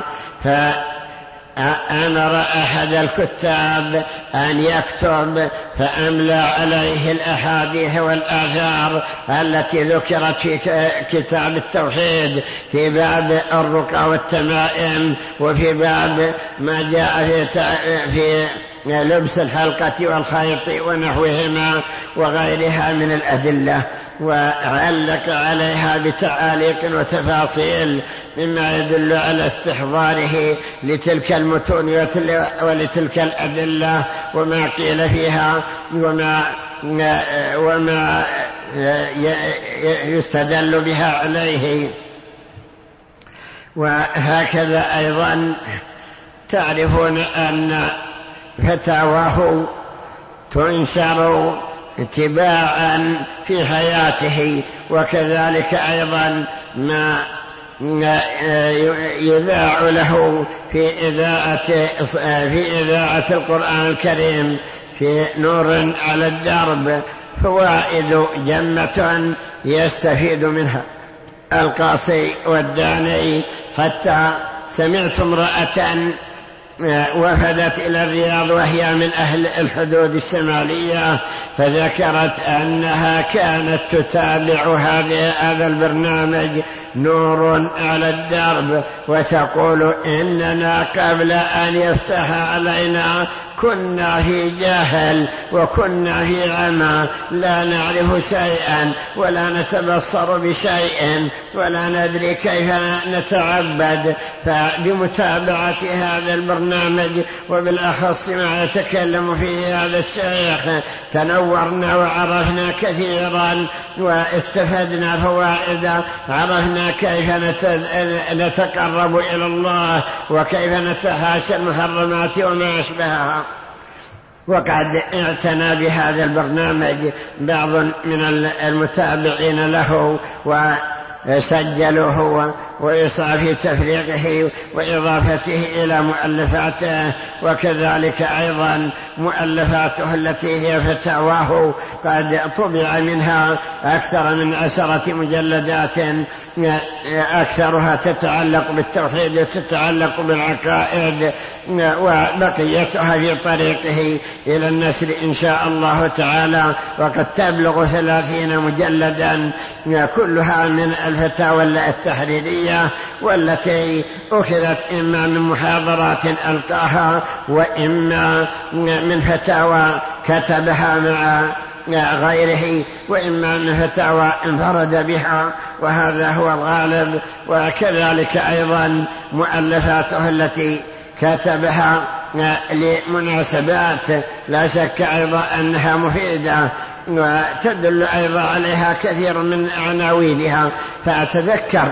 فأمر أحد الكتاب أن يكتب، فأملى عليه الأحاديث والآثار التي ذكرت في كتاب التوحيد في باب الرقى والتمائم، وفي باب ما جاء في في لبس الحلقة والخيط ونحوهما وغيرها من الأدلة، وعلق عليها بتعاليق وتفاصيل مما يدل على استحضاره لتلك المتون ولتلك الأدلة وما قيل فيها وما وما يستدل بها عليه. وهكذا أيضا تعرفون أن فتاواه تنشر اتباعا في حياته، وكذلك أيضا ما يذاع له في إذاعة في إذاعة القرآن الكريم في نور على الدرب فوائد جمة يستفيد منها القاصي والداني. حتى سمعت امرأة وفدت إلى الرياض وهي من أهل الحدود الشمالية، فذكرت أنها كانت تتابع هذا البرنامج نور على الدرب وتقول إننا قبل أن يفتح علينا كنا في جهل وكنا في عمى، لا نعرف شيئا ولا نتبصر بشيء ولا ندري كيف نتعبد. فبمتابعة هذا البرنامج وبالأخص ما يتكلم فيه هذا الشيخ تنورنا وعرفنا كثيرا واستفدنا فوائد، عرفنا كيف نتقرب إلى الله وكيف نتحاشى المحرمات وما أشبهها. وقد اعتنى بهذا البرنامج بعض من المتابعين له وسجلوه ويسعى في تفريغه وإضافته إلى مؤلفاته، وكذلك أيضا مؤلفاته التي هي فتاواه قد طبع منها أكثر من عشرة مجلدات، أكثرها تتعلق بالتوحيد وتتعلق بالعقائد، وبقيتها في طريقه إلى النشر إن شاء الله تعالى، وقد تبلغ ثلاثين مجلدا كلها من الفتاوى التحريرية والتي أخذت إما من محاضرات ألقاها وإما من فتاوى كتبها مع غيره وإما من فتاوى انفرد بها، وهذا هو الغالب. وكذلك أيضا مؤلفاته التي كتبها لمناسبات لا شك أيضا أنها مفيدة، وتدل أيضا عليها كثير من عناوينها. فأتذكر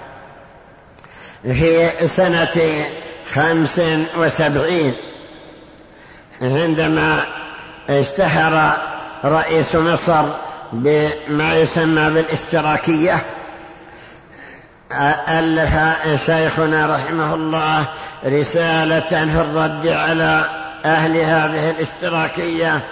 في سنة خمس وسبعين عندما اشتهر رئيس مصر بما يسمى بالاشتراكية، ألف شيخنا رحمه الله رسالة في الرد على أهل هذه الاشتراكية،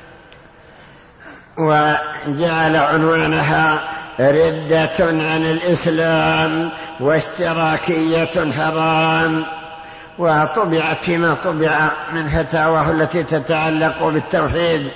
وجعل عنوانها ردة عن الإسلام واشتراكية حرام، وطبعت فيما طبع من فتاواه التي تتعلق بالتوحيد.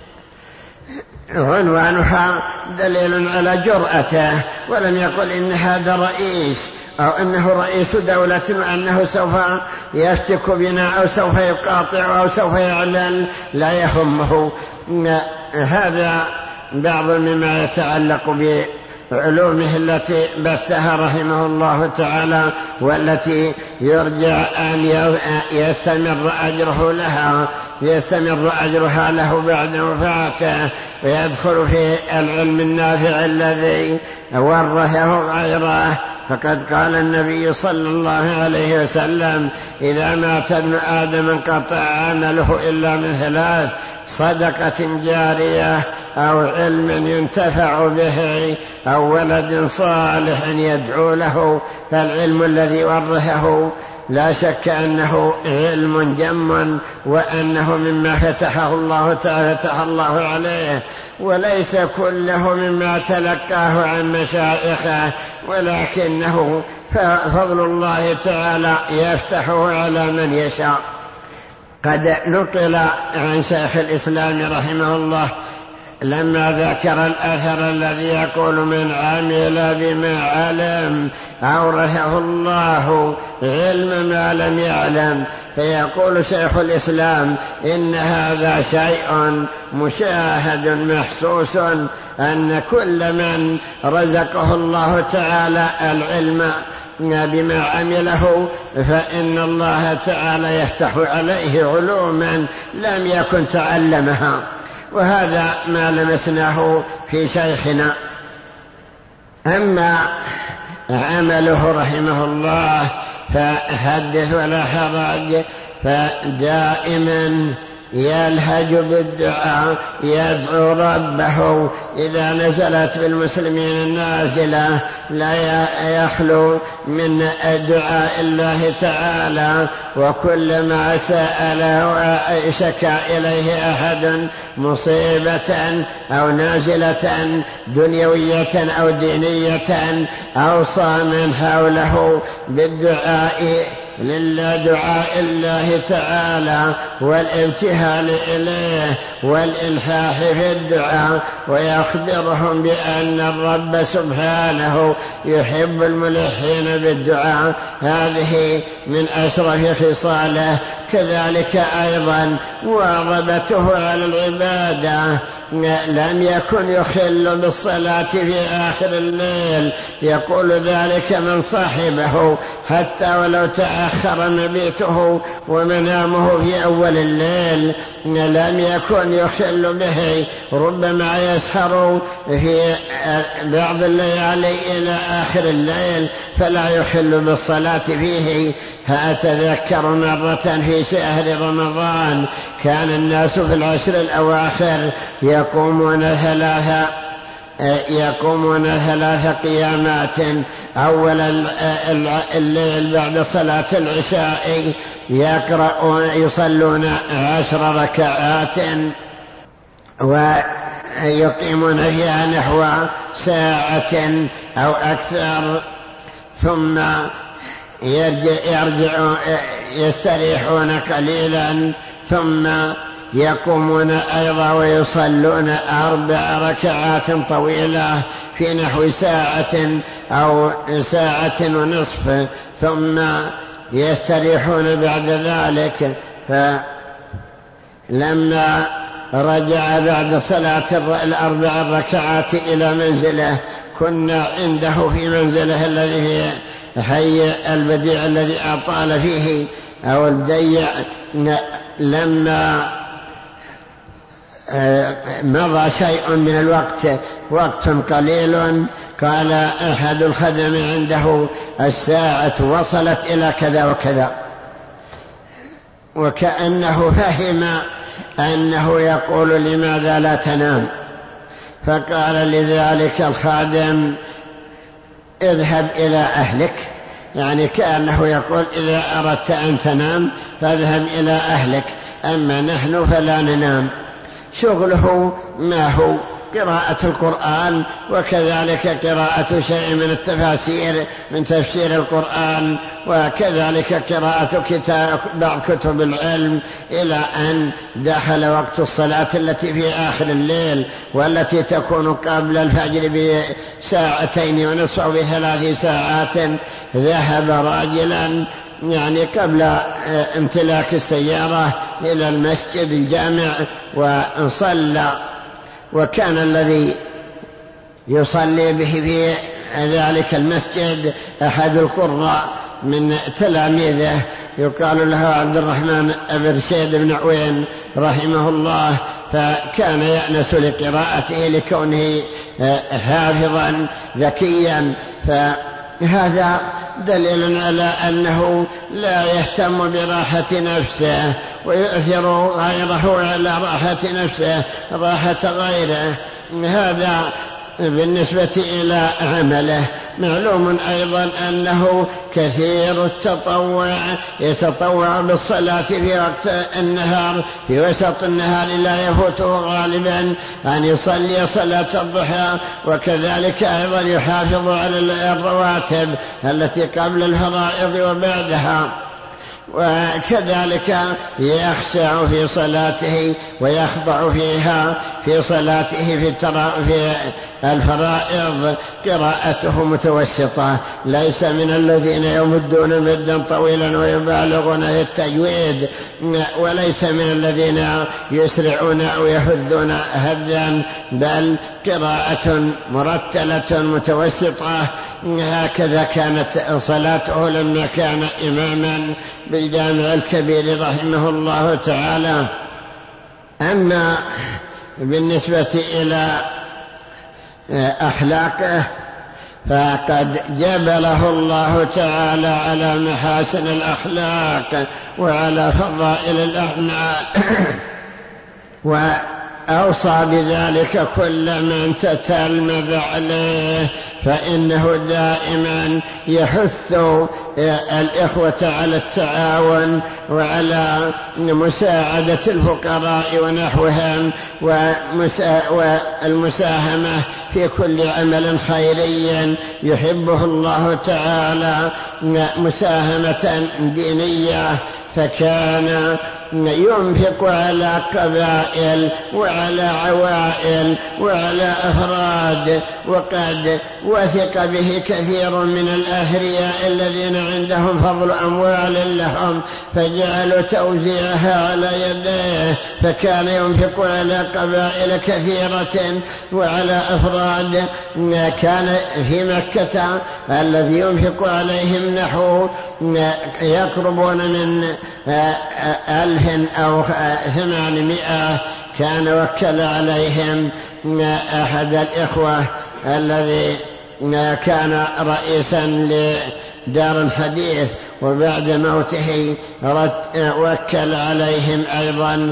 عنوانها دليل على جرأته، ولم يقل إن هذا رئيس أو إنه رئيس دولة وأنه سوف يفتك بنا أو سوف يقاطع أو سوف يعلن، لا يهمه. هذا بعض مما يتعلق بعلومه التي بثها رحمه الله تعالى، والتي يرجى أن يستمر أجره لها يستمر أجرها له بعد وفاته، ويدخل في العلم النافع الذي ورثه غيره. فقد قال النبي صلى الله عليه وسلم: إذا مات ابن آدم انقطع عمله إلا من ثلاث: صدقة جارية أو علم ينتفع به أو ولد صالح يدعو له. فالعلم الذي ورثه لا شك أنه علم جم، وأنه مما فتحه الله تعالى فتح الله عليه، وليس كله مما تلقاه عن مشايخه، ولكنه فضل الله تعالى يفتحه على من يشاء. قد نقل عن شيخ الإسلام رحمه الله لما ذكر الأثر الذي يقول: من عمل بما علم أورثه الله علم ما لم يعلم، فيقول شيخ الإسلام: إن هذا شيء مشاهد محسوس، أن كل من رزقه الله تعالى العلم بما عمله فإن الله تعالى يفتح عليه علوما لم يكن تعلمها. وهذا ما لمسناه في شيخنا. أما عمله رحمه الله فحدث ولا حرج، فدائما يلهج بالدعاء، يدعو ربه إذا نزلت بالمسلمين النازلة لا يخلو من دعاء الله تعالى، وكلما سأله شكى إليه أحد مصيبة أو نازلة دنيوية أو دينية أوصى من حوله بالدعاء لله، دعاء الله تعالى والابتهال إليه والإلحاح في الدعاء، ويخبرهم بأن الرب سبحانه يحب الملحين بالدعاء، هذه من أشرف خصاله. كذلك أيضا مواظبته على العبادة، لم يكن يخل بالصلاة في آخر الليل، يقول ذلك من صاحبه، حتى ولو تأخر مبيته ومنامه في أول الليل لم يكن يخل به، ربما يسهر في بعض الليالي إلى آخر الليل فلا يخل بالصلاة فيه. فأتذكر مرة في شهر رمضان كان الناس في العشر الأواخر يقومون ثلاثة يقومون ثلاث قيامات، أول الليل بعد صلاة العشاء يقرؤون يصلون عشر ركعات ويقيمون فيها نحو ساعة أو أكثر، ثم يرجعون يستريحون قليلا، ثم يقومون أيضا ويصلون أربع ركعات طويلة في نحو ساعة أو ساعة ونصف، ثم يستريحون بعد ذلك. فلما رجع بعد صلاة الأربع ركعات إلى منزله، كنا عنده في منزله الذي في حي البديع الذي أطال فيه أو البديع، لما مضى شيء من الوقت وقت قليل قال أحد الخدم عنده الساعة وصلت إلى كذا وكذا، وكأنه فهم أنه يقول لماذا لا تنام، فقال لذلك الخادم اذهب إلى أهلك، يعني كأنه يقول إذا أردت أن تنام فاذهب إلى أهلك، أما نحن فلا ننام. شغله ما هو قراءة القرآن، وكذلك قراءة شيء من التفاسير من تفسير القرآن، وكذلك قراءة كتاب بعض كتب العلم، إلى أن دخل وقت الصلاة التي في آخر الليل والتي تكون قبل الفجر بساعتين ونصف أو بثلاث ساعات. ذهب راجلا يعني قبل امتلاك السيارة إلى المسجد الجامع وصلى، وكان الذي يصلي به في ذلك المسجد أحد القراء من تلاميذه يقال له عبد الرحمن بن رشيد بن عوين رحمه الله، فكان يأنس لقراءته لكونه حافظا ذكيا. فهذا دليل على أنه لا يهتم براحة نفسه ويؤثر غيره على راحة نفسه راحة غيره. هذا بالنسبة إلى عمله. معلوم أيضا أنه كثير التطوع، يتطوع بالصلاة في وقت النهار، في وسط النهار لا يفوته غالبا أن يصلي صلاة الضحى، وكذلك أيضا يحافظ على الرواتب التي قبل الفرائض وبعدها، وكذلك يخشع في صلاته ويخضع فيها في صلاته في, في الفرائض. قراءته متوسطة، ليس من الذين يمدون مدا طويلا ويبالغون في التجويد، وليس من الذين يسرعون أو يهدون هدا، بل قراءة مرتلة متوسطة. هكذا كانت صلاته لما كان إماما بالجامع الكبير رحمه الله تعالى. أما بالنسبة إلى أخلاقه فقد جبله الله تعالى على محاسن الأخلاق وعلى فضائل الأعمال وأوصى بذلك كل من تتلمذ عليه، فإنه دائما يحث الإخوة على التعاون وعلى مساعدة الفقراء ونحوهم والمساهمة في كل عمل خيري يحبه الله تعالى مساهمة دينية. فكان ينفق على قبائل وعلى عوائل وعلى أفراد، وقد وثق به كثير من الأثرياء الذين عندهم فضل أموال لهم فجعلوا توزيعها على يديه، فكان ينفق على قبائل كثيرة وعلى أفراد. كان في مكة الذي ينفق عليهم نحو يقربون من ألف أو ثمانمائة. كان وكل عليهم أحد الإخوة الذي كان رئيسا لدار الحديث، وبعد موته وكل عليهم أيضا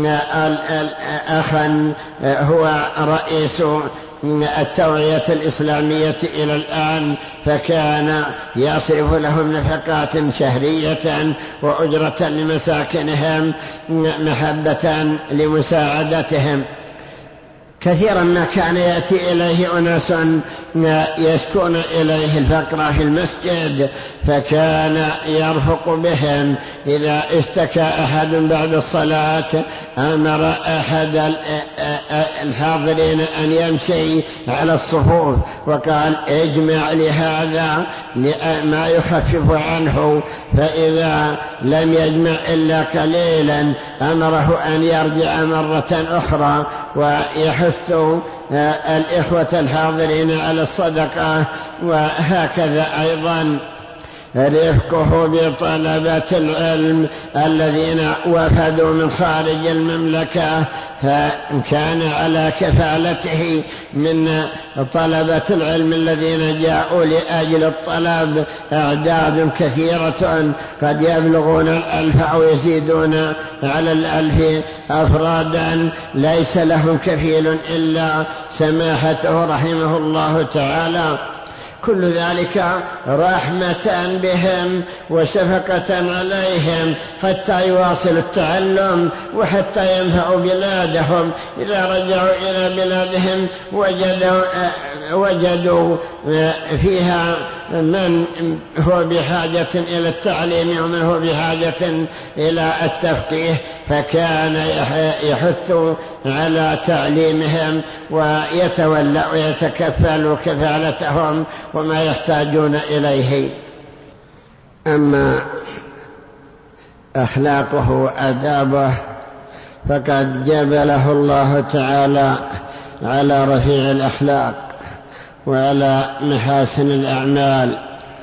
أخا هو رئيس التوعية الإسلامية إلى الآن، فكان يصرف لهم نفقات شهرية وأجرة لمساكنهم محبة لمساعدتهم. كثيرا ما كان يأتي إليه أناس يشكون إليه الفقر في المسجد، فكان يرفق بهم. إذا اشتكى أحد بعد الصلاة أمر أحد الحاضرين أن يمشي على الصفوف وقال اجمع لهذا ما يخفف عنه، فإذا لم يجمع إلا قليلا أمره أن يرجع مرة أخرى ويحث الإخوة الحاضرين على الصدقة. وهكذا أيضا رفقه بطلبة العلم الذين وفدوا من خارج المملكة، فكان على كفالته من طلبة العلم الذين جاءوا لأجل الطلب أعداد كثيرة قد يبلغون الألف أو يزيدون على الألف أفرادا ليس لهم كفيل إلا سماحته رحمه الله تعالى. كل ذلك رحمة بهم وشفقة عليهم حتى يواصلوا التعلم وحتى ينفعوا بلادهم. إذا رجعوا إلى بلادهم وجدوا, وجدوا فيها من هو بحاجة إلى التعليم ومن هو بحاجة إلى التفقيه، فكان يحث على تعليمهم ويتولى ويتكفل كفالتهم وما يحتاجون إليه. أما أخلاقه وأدابه فقد جبله الله تعالى على رفيع الأخلاق وعلى محاسن الأعمال،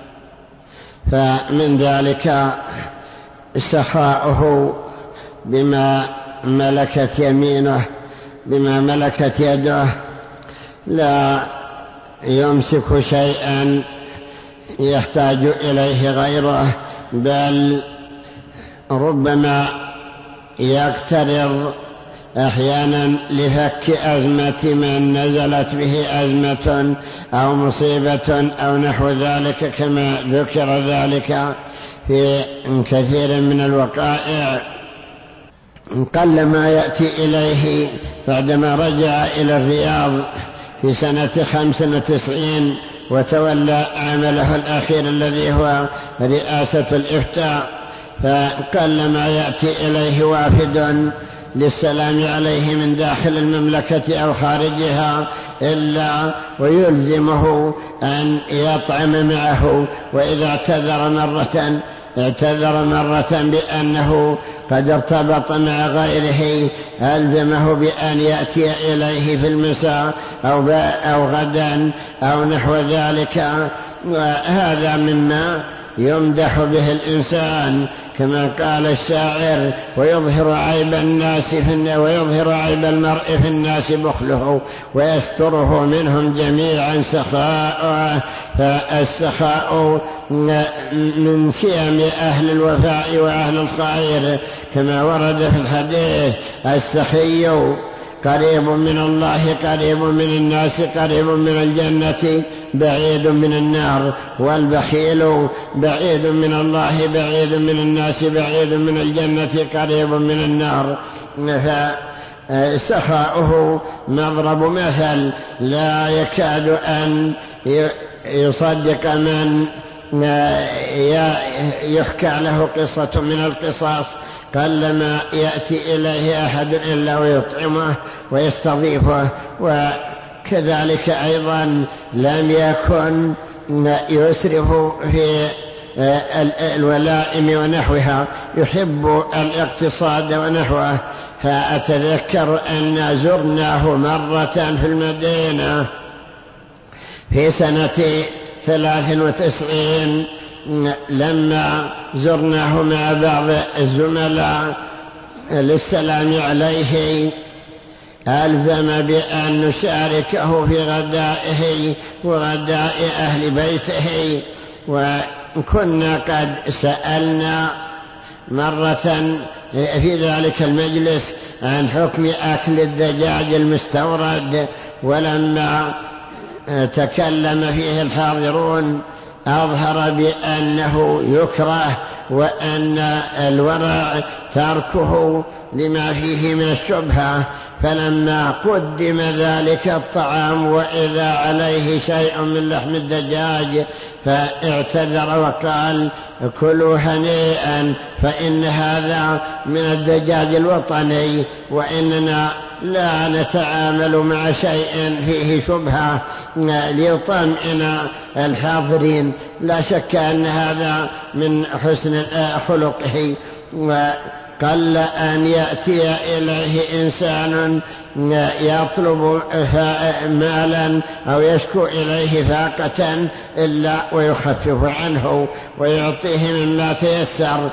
فمن ذلك سخاؤه بما ملكت يمينه بما ملكت يده، لا يمسك شيئا يحتاج إليه غيره، بل ربما يقترض أحيانا لفك أزمة من نزلت به أزمة أو مصيبة أو نحو ذلك، كما ذكر ذلك في كثير من الوقائع. قلما يأتي إليه بعدما رجع إلى الرياض في سنة خمس وتسعين وتولى عمله الأخير الذي هو رئاسة الإفتاء، فقلما يأتي إليه وافد للسلام عليه من داخل المملكة أو خارجها إلا ويلزمه أن يطعم معه، وإذا اعتذر مرة اعتذر مرة بأنه قد ارتبط مع غيره ألزمه بأن يأتي إليه في المساء أو, أو غدا أو نحو ذلك. وهذا مما يمدح به الإنسان كما قال الشاعر: ويظهر عيب الناس في ويظهر عيب المرء في الناس بخله ويستره منهم جميعا سخاء. فالسخاء من سيم أهل الوفاء وأهل الخير كما ورد في الحديث: السخي قريب من الله قريب من الناس قريب من الجنة بعيد من النار، والبخيل بعيد من الله بعيد من الناس بعيد من الجنة قريب من النار. فسخاؤه مضرب مثل لا يكاد أن يصدق من يحكى له قصة من القصص، قلما يأتي إليه أحد إلا ويطعمه ويستضيفه. وكذلك أيضا لم يكن يسرف في الولائم ونحوها، يحب الاقتصاد ونحوه. فأتذكر أن زرناه مرة في المدينة في سنة ثلاث وتسعين، لما زرناه مع بعض الزملاء للسلام عليه ألزم بأن نشاركه في غدائه وغداء أهل بيته. وكنا قد سألنا مرة في ذلك المجلس عن حكم أكل الدجاج المستورد، ولما تكلم فيه الحاضرون أظهر بأنه يكره وأن الورع تركه لما فيه من الشبهة. فلما قدم ذلك الطعام وإذا عليه شيء من لحم الدجاج فاعتذر وقال: كلوا هنيئا فإن هذا من الدجاج الوطني، وإننا لا نتعامل مع شيء فيه شبهة ليطمئن الحاضرين. لا شك أن هذا من حسن خلقه. وقل أن يأتي إليه إنسان يطلب مالا أو يشكو إليه فاقة إلا ويخفف عنه ويعطيه مما تيسر.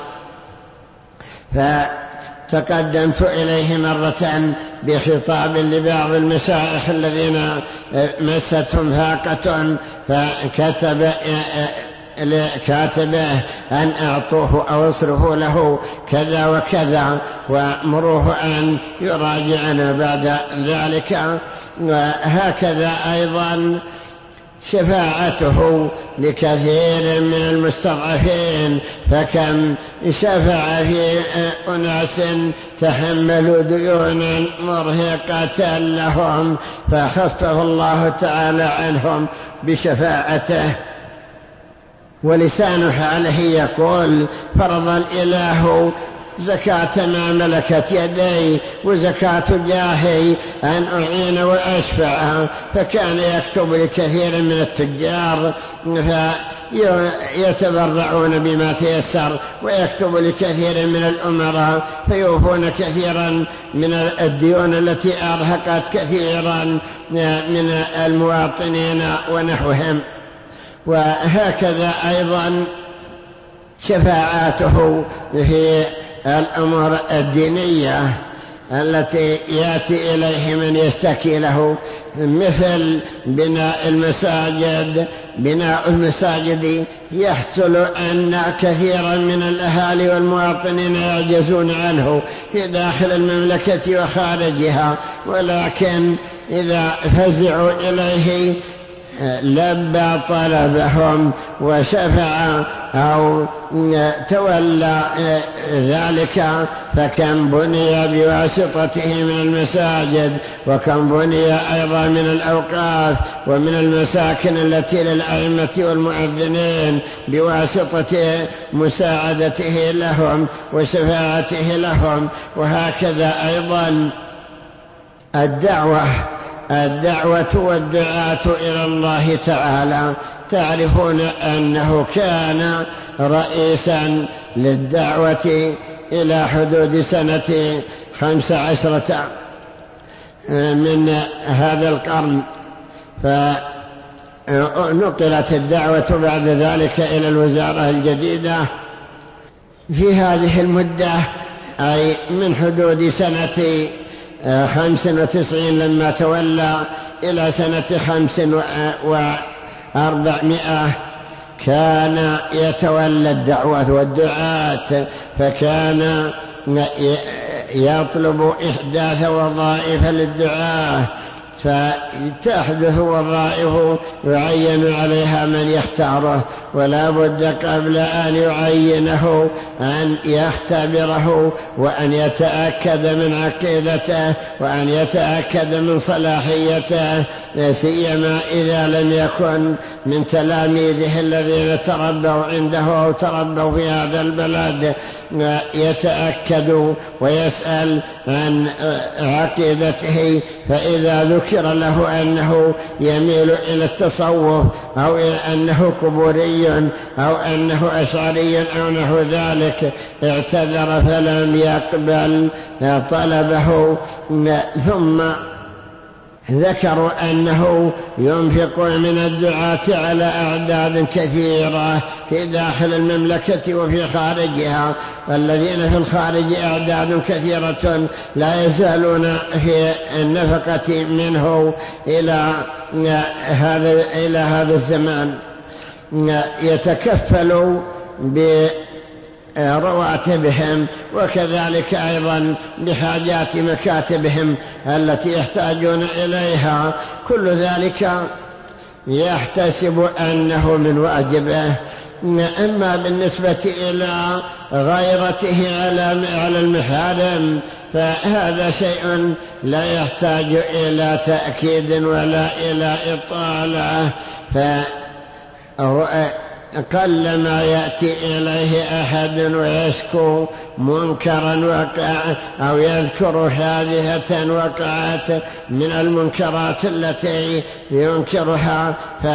فتقدمت إليه مرة بخطاب لبعض المشايخ الذين مستهم فاقة، فكتب كاتبه أن أعطوه أو اصرفوا له كذا وكذا وامروه أن يراجعنا بعد ذلك. وهكذا أيضا شفاعته لكثير من المستضعفين، فكم شفع في أناس تحملوا ديونا مرهقة لهم فخفف الله تعالى عنهم بشفاعته. ولسان حاله يقول: فرض الإله زكاة ما ملكت يدي وزكاة جاهي أن أعين وأشفع. فكان يكتب لكثير من التجار فيتبرعون بما تيسر، ويكتب لكثير من الأمراء فيوفون كثيرا من الديون التي أرهقت كثيرا من المواطنين ونحوهم. وهكذا أيضا شفاعاته في الأمور الدينية التي يأتي إليه من يشتكي له، مثل بناء المساجد. بناء المساجد يحصل أن كثيرا من الأهالي والمواطنين يعجزون عنه في داخل المملكة وخارجها، ولكن إذا فزعوا إليه لبى طلبهم وشفع أو تولى ذلك. فكم بني بواسطته من المساجد، وكم بني أيضا من الأوقاف ومن المساكن التي للأئمة والمؤذنين بواسطة مساعدته لهم وشفاعته لهم. وهكذا أيضا الدعوة الدعوة والدعاة إلى الله تعالى. تعرفون أنه كان رئيسا للدعوة إلى حدود سنة خمس عشرة من هذا القرن، فنقلت الدعوة بعد ذلك إلى الوزارة الجديدة. في هذه المدة أي من حدود سنة خمس وتسعين لما تولى إلى سنة خمس وأربعمائة كان يتولى الدعوة والدعاة، فكان يطلب إحداث وظائف للدعاة، فتحدث وظائف يعين عليها من يختاره، ولا بد قبل أن يعينه أن يختبره وأن يتأكد من عقيدته وأن يتأكد من صلاحيته، سيما إذا لم يكن من تلاميذه الذين تربوا عنده أو تربوا في هذا البلد، يتأكد ويسأل عن عقيدته، فإذا ذكر له أنه يميل إلى التصوف أو أنه قبوري أو أنه أشعري أو نحو ذلك اعتذر فلم يقبل طلبه. ثم ذكروا أنه ينفق من الدعاة على أعداد كثيرة في داخل المملكة وفي خارجها، والذين في الخارج أعداد كثيرة لا يزالون في النفقة منه إلى هذا إلى هذا الزمان، يتكفل برواتبهم وكذلك أيضا بحاجات مكاتبهم التي يحتاجون إليها. كل ذلك يحتسب أنه من واجبه. أما بالنسبة إلى غيرته على المحارم فهذا شيء لا يحتاج إلى تأكيد ولا إلى إطالة، قلما يأتي إليه أحد ويشكو منكرا وقع أو يذكر حادثة وقعت من المنكرات التي ينكرها،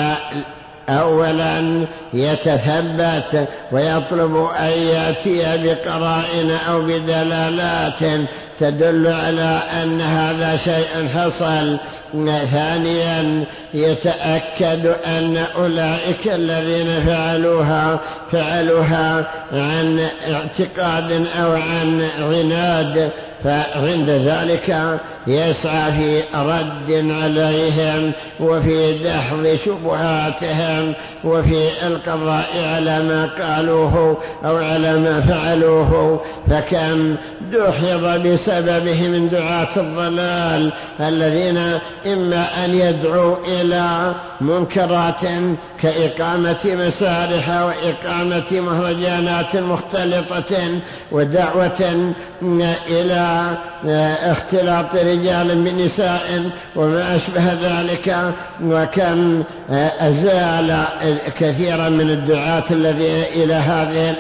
فأولا يتثبت ويطلب أن يأتي بقرائن أو بدلالات تدل على أن هذا شيء حصل. ثانيا يتأكد أن أولئك الذين فعلوها فعلوها عن اعتقاد أو عن عناد، فعند ذلك يسعى في رد عليهم وفي دحض شبهاتهم وفي القضاء على ما قالوه أو على ما فعلوه. فكم دحض بسببه من دعاة الضلال الذين إما أن يدعوا إلى منكرات كإقامة مسارح وإقامة مهرجانات مختلطة ودعوة إلى اختلاط رجال بنساء وما أشبه ذلك. وكم أزال كثيرا من الدعاة الذين إلى هذه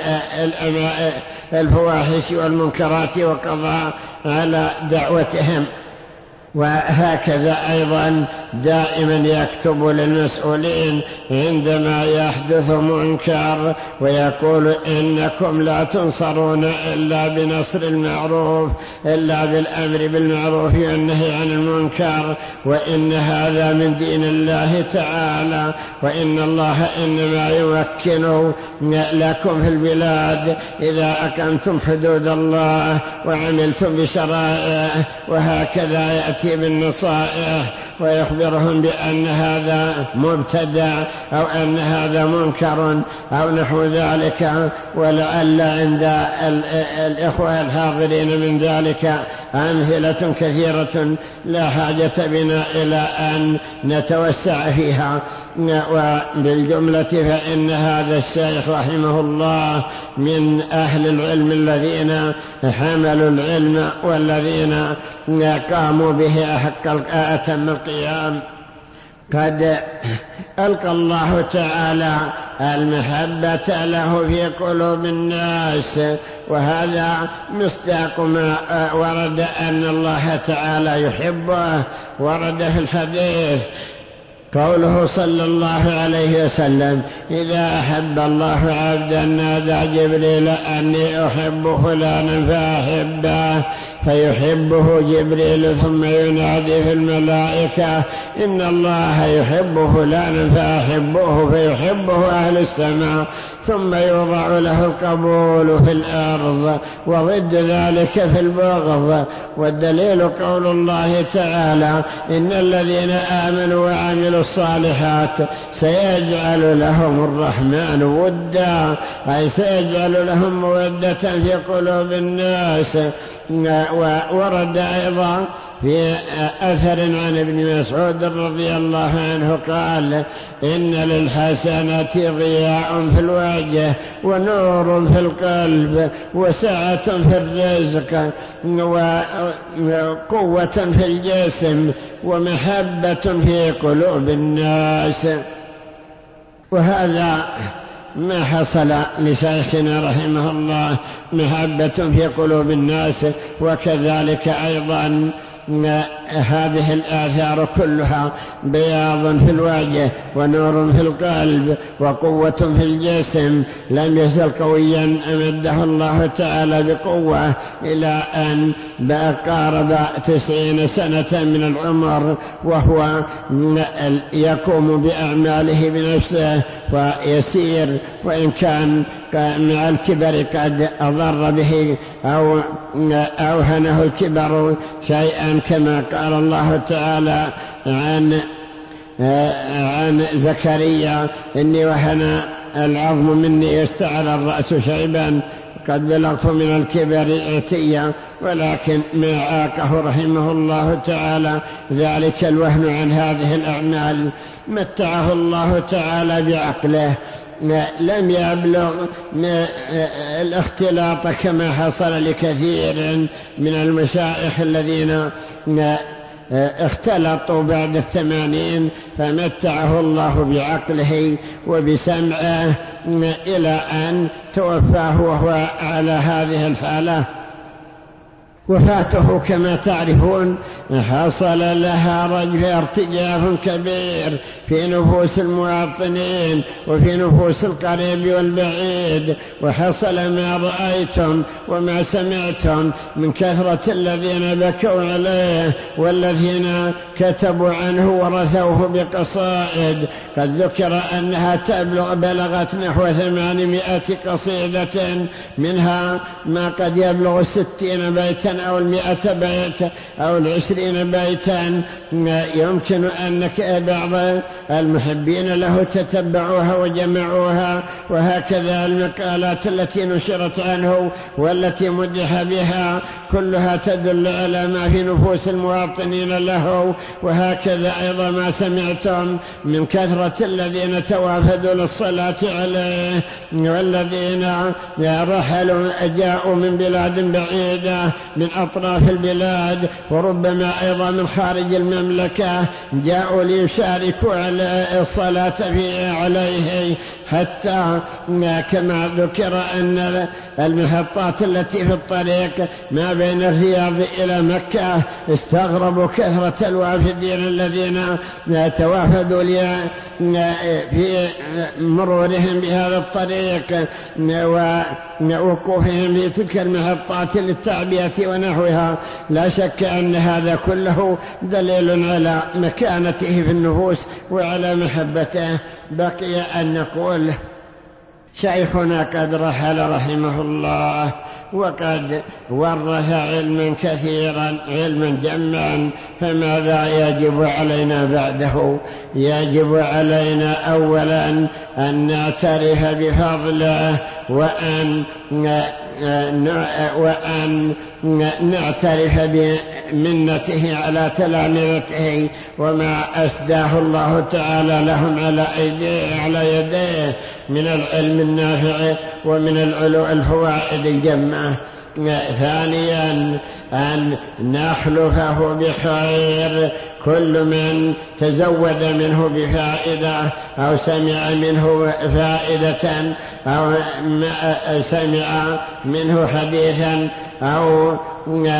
الفواحش والمنكرات وقضى على دعوتهم. وهكذا أيضا دائما يكتب للمسؤولين عندما يحدث منكر ويقول إنكم لا تنصرون إلا بنصر المعروف إلا بالأمر بالمعروف والنهي عن المنكر، وإن هذا من دين الله تعالى، وإن الله إنما يمكن لكم في البلاد إذا أقمتم حدود الله وعملتم بشرائعه. وهكذا يأتي بالنصائح ويخبرهم بأن هذا مبتدع أو أن هذا منكر أو نحو ذلك. ولعل عند الإخوة الحاضرين من ذلك أمثلة كثيرة لا حاجة بنا إلى أن نتوسع فيها. وبالجملة فإن هذا الشيخ رحمه الله من أهل العلم الذين حملوا العلم والذين قاموا به أحق أتم القيام. قد ألقى الله تعالى المحبة له في قلوب الناس، وهذا مصداق ما ورد أن الله تعالى يحبه. ورد في الحديث قوله صلى الله عليه وسلم: إذا أحب الله عبدا نادى جبريل أني أحب فلانا فأحبه، فيحبه جبريل ثم ينادي في الملائكة: إن الله يحب فلانا فأحبوه، فيحبه أهل السماء، ثم يوضع له القبول في الأرض، وضد ذلك في البغض. والدليل قول الله تعالى: إن الذين آمنوا وعملوا الصالحات سيجعل لهم الرحمن ودا، أي سيجعل لهم مودة في قلوب الناس. وورد أيضا في أثر عن ابن مسعود رضي الله عنه قال: إن للحسنات ضياء في الوجه ونور في القلب وسعة في الرزق وقوة في الجسم ومحبة في قلوب الناس. وهذا ما حصل لشيخنا رحمه الله، محبة في قلوب الناس. وكذلك أيضا هذه الآثار كلها بياض في الوجه ونور في القلب وقوة في الجسم. لم يزل قويا أمده الله تعالى بقوة إلى أن بقى قارب تسعين سنة من العمر، وهو يقوم بأعماله بنفسه ويسير، وإن كان مع الكبر قد أضر به أو أوهنه الكبر شيئا، كما قال الله تعالى عن عن زكريا: إني وهن العظم مني واستعل الرأس شيبا قد بلغت من الكبر عتيا. ولكن ما عاقه رحمه الله تعالى ذلك الوهن عن هذه الأعمال. متعه الله تعالى بعقله، لم يبلغ الاختلاط كما حصل لكثير من المشايخ الذين اختلطوا بعد الثمانين، فمتعه الله بعقله وبسمعه إلى أن توفاه وهو على هذه الحالة. وفاته كما تعرفون حصل لها رجل ارتجاف كبير في نفوس المواطنين وفي نفوس القريب والبعيد، وحصل ما رأيتم وما سمعتم من كثرة الذين بكوا عليه والذين كتبوا عنه ورثوه بقصائد. قد ذكر أنها تبلغ بلغت نحو ثمانمائة قصيدة، منها ما قد يبلغ الستين بيتا أو المئة بيت أو العشرين بيتا. يمكن أنك بعض المحبين له تتبعوها وجمعوها. وهكذا المقالات التي نشرت عنه والتي مدح بها كلها تدل على ما في نفوس المواطنين له. وهكذا أيضا ما سمعتم من كثرة الذين توافدوا للصلاة عليه والذين رحلوا جاءوا من بلاد بعيدة من أطراف البلاد، وربما أيضا من خارج المملكة جاءوا ليشاركوا على الصلاة في عليه. حتى كما ذكر أن المحطات التي في الطريق ما بين الرياض إلى مكة استغربوا كثرة الوافدين الذين توافدوا في مرورهم بهذا الطريق ووقوفهم في تلك المحطات للتعبئة ونحوها. لا شك أن هذا كله دليل على مكانته في النفوس وعلى محبته. بقي أن نقول شيخنا قد رحل رحمه الله، وقد ورث علما كثيرا علما جمعا، فماذا يجب علينا بعده؟ يجب علينا أولا أن نعترف بفضله وأن وأن نعترف بمنته على تلامذته وما أسداه الله تعالى لهم على أيديه على يديه من العلم النافع ومن الفوائد الجمة. ثانيا أن نخلفه بخير، كل من تزود منه بفائدة أو سمع منه فائدة أو سمع منه حديثا أو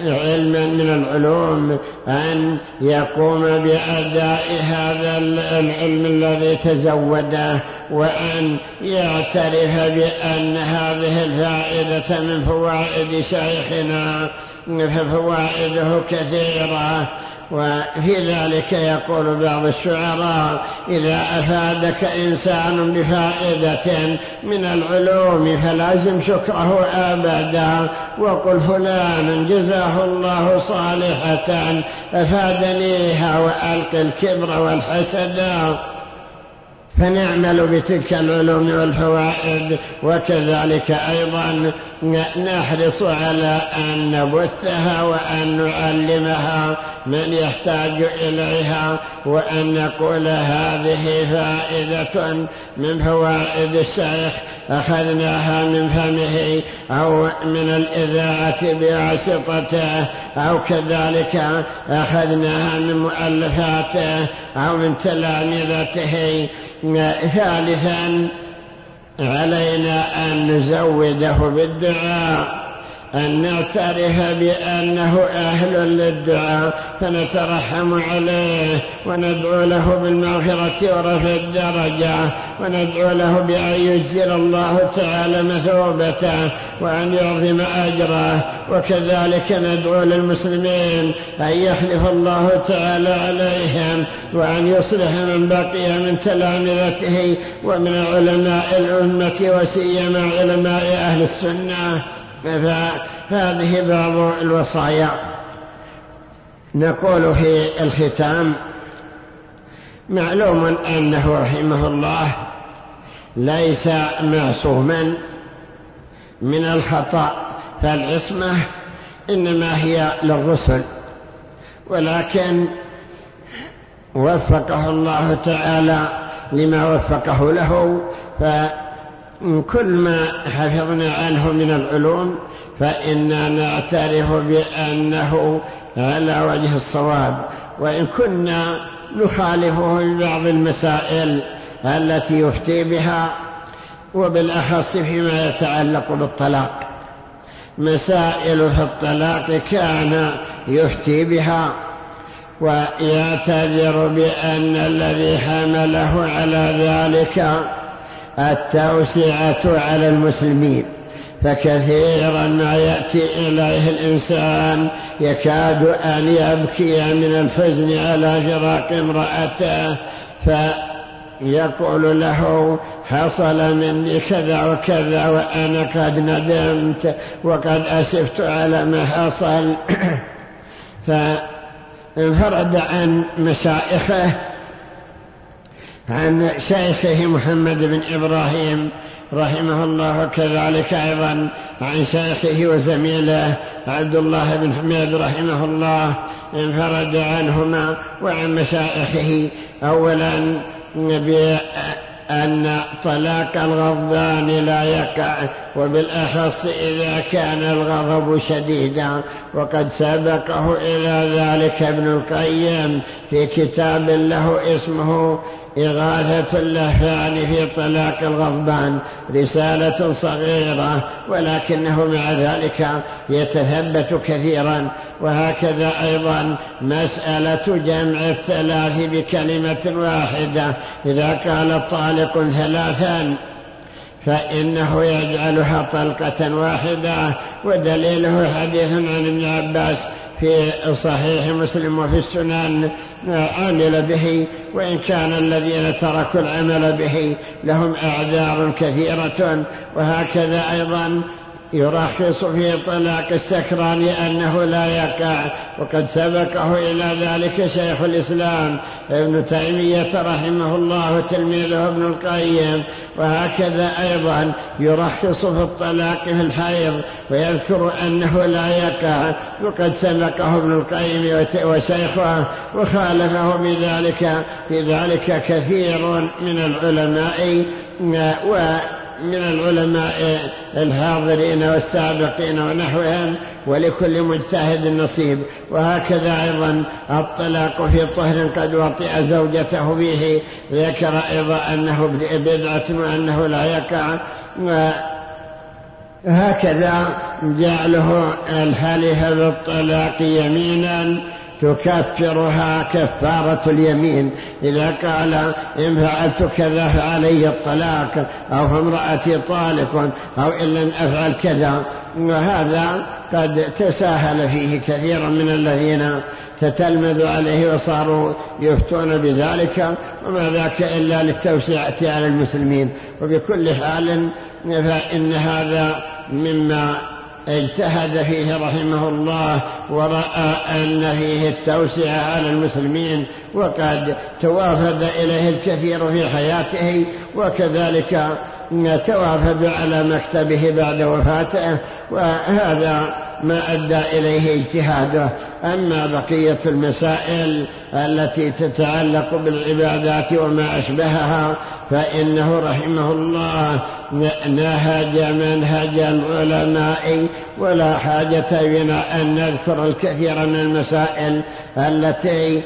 علما من العلوم أن يقوم بأداء هذا العلم الذي تزوده، وأن يعترف بأن هذه الفائدة من فوائد شيخنا، ففوائده كثيرة. وفي ذلك يقول بعض الشعراء: إذا أفادك إنسان بفائدة من العلوم فلازم شكره أبدا، وقل فلان جزاه الله صالحة أفادنيها، وألق الكبر والحسد، فنعمل بتلك العلوم والفوائد. وكذلك أيضا نحرص على أن نبثها وأن نعلمها من يحتاج إليها، وأن نقول هذه فائدة من فوائد الشيخ أخذناها من فمه أو من الإذاعة بواسطته، أو كذلك أخذناها من مؤلفاته أو من تلامذته. ثالثا علينا أن نزوده بالدعاء، أن نعترف بأنه أهل للدعاء، فنترحم عليه وندعو له بالمغفرة ورفع الدرجة، وندعو له بأن يجزل الله تعالى مثوبته وأن يعظم أجره. وكذلك ندعو للمسلمين أن يخلف الله تعالى عليهم، وأن يصلح من بقي من تلامذته ومن علماء الأمة، وسيما علماء أهل السنة. فهذه بعض الوصايا. نقول في الختام: معلوم أنه رحمه الله ليس معصوما من الخطأ، فالعصمة إنما هي للرسل، ولكن وفقه الله تعالى لما وفقه له. ف كل ما حفظنا عنه من العلوم فإننا نعترف بأنه على وجه الصواب، وإن كنا نخالفه ببعض المسائل التي يفتي بها، وبالأخص فيما يتعلق بالطلاق. مسائل في الطلاق كان يفتي بها ويعتذر بأن الذي حمله على ذلك التوسعة على المسلمين، فكثيرا ما يأتي إليه الإنسان يكاد أن يبكي من الحزن على فراق امرأته، فيقول له: حصل مني كذا وكذا وأنا قد ندمت وقد أسفت على ما حصل. فانفرد عن مشايخه، عن شيخه محمد بن إبراهيم رحمه الله، كذلك أيضا عن شيخه وزميله عبد الله بن حميد رحمه الله، انفرد عنهما وعن مشايخه. أولا بأن طلاق الغضبان لا يقع، وبالأخص إذا كان الغضب شديدا، وقد سبقه إلى ذلك ابن القيم في كتاب له اسمه إغاثة اللهفان في طلاق الغضبان، رسالة صغيرة ولكنه مع ذلك يتثبت كثيرا. وهكذا أيضا مسألة جمع الثلاث بكلمة واحدة، إذا قال طالق ثلاثا فإنه يجعلها طلقة واحدة، ودليله حديث عن ابن عباس في صحيح مسلم وفي السنن عمل به، وإن كان الذين تركوا العمل به لهم أعذار كثيرة. وهكذا أيضا يرخص في طلاق السكران لأنه لا يقع، وقد سبقه إلى ذلك شيخ الإسلام ابن تيمية رحمه الله تلميذه ابن القيم. وهكذا أيضا يرخص في الطلاق في الحيض ويذكر أنه لا يقع، وقد سبقه ابن القيم وشيخه وخالفه بذلك في ذلك كثير من العلماء و من العلماء الحاضرين والسابقين ونحوهم، ولكل مجتهد نصيب. وهكذا أيضا الطلاق في طهر قد وطئ زوجته به، ذكر أيضا أنه بدعة وأنه لا يقع. هكذا جعله الحلف بالطلاق يمينا تكفرها كفارة اليمين. إذا قال إن فعلت كذا فعلي الطلاق، أو فامرأتي طالق، أو إن لم أفعل كذا، وهذا قد تساهل فيه كثيرا من الذين تتلمذ عليه وصاروا يفتون بذلك، وما ذاك إلا للتوسعة على المسلمين. وبكل حال فإن هذا مما اجتهد فيه رحمه الله، ورأى أن فيه التوسعة على المسلمين، وقد توافد إليه الكثير في حياته، وكذلك توافد على مكتبه بعد وفاته، وهذا ما أدى إليه اجتهاده. أما بقية المسائل التي تتعلق بالعبادات وما أشبهها فإنه رحمه الله نهج منهج العلماء، ولا حاجة بنا أن نذكر الكثير من المسائل التي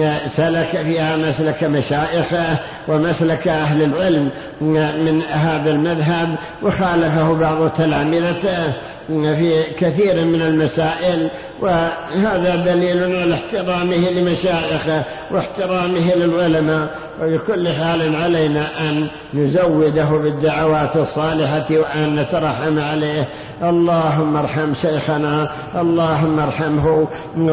سلك فيها مسلك مشايخه ومسلك أهل العلم من هذا المذهب، وخالفه بعض تلامذته في كثير من المسائل، وهذا دليل على احترامه لمشايخه واحترامه للعلماء. وبكل حال علينا أن نزوده بالدعوات الصالحة وأن نترحم عليه. اللهم ارحم شيخنا، اللهم ارحمه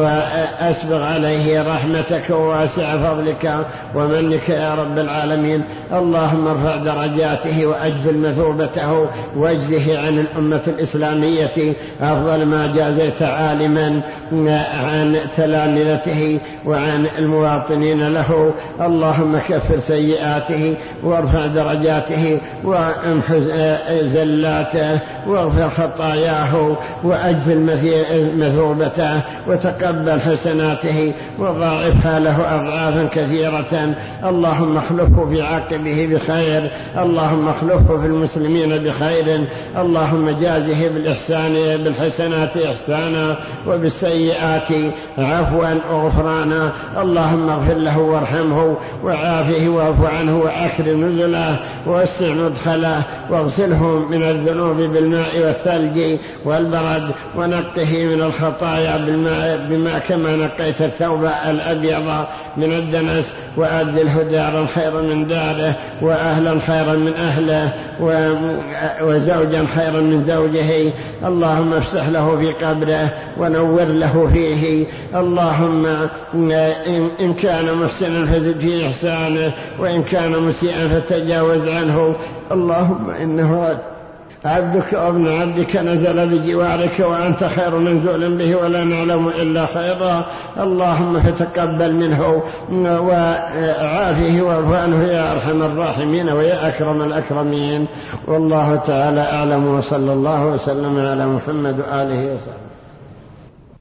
وأسبغ عليه رحمتك وواسع فضلك ومنك يا رب العالمين. اللهم ارفع درجاته وأجزل مثوبته واجزه عن الأمة الإسلامية أفضل ما جازيت عالما عن تلامذته وعن المواطنين له. اللهم كفر سيئاته وارفع درجاته وامحو زلاته واغفر خطاياه وأجزل مثوبته وتقبل حسناته وضاعفها له أضعافا كثيرة. اللهم اخلفه في عاقبه بخير، اللهم اخلفه في المسلمين بخير. اللهم جازه بالإحسان بالحسنات إحسانا وبالسيئات عفوا وغفرانا. اللهم اغفر له وارحمه وعافه واعف عنه وأكرم نزله ووسع مدخله واغسله من الذنوب بالماء والثلج والبرد ونقه من الخطايا بالماء بما كما نقيت الثوب الأبيض من الدنس، وأبدله دارا خيرا من داره وأهلا خيرا من أهله وزوجا خيرا من زوجه. اللهم افسح له في قبره ونور له فيه. اللهم إن كان محسنا فزد في إحسانه، وإن كان مسيئا فتجاوز عنه. اللهم إنه عبدك وابن عبدك نزل بجوارك وأنت خير منزول به ولا نعلم إلا خيرا. اللهم فتقبل منه وعافه واعف عنه يا أرحم الراحمين ويا أكرم الأكرمين. والله تعالى أعلم، وصلى الله وسلم على محمد وآله وصحبه.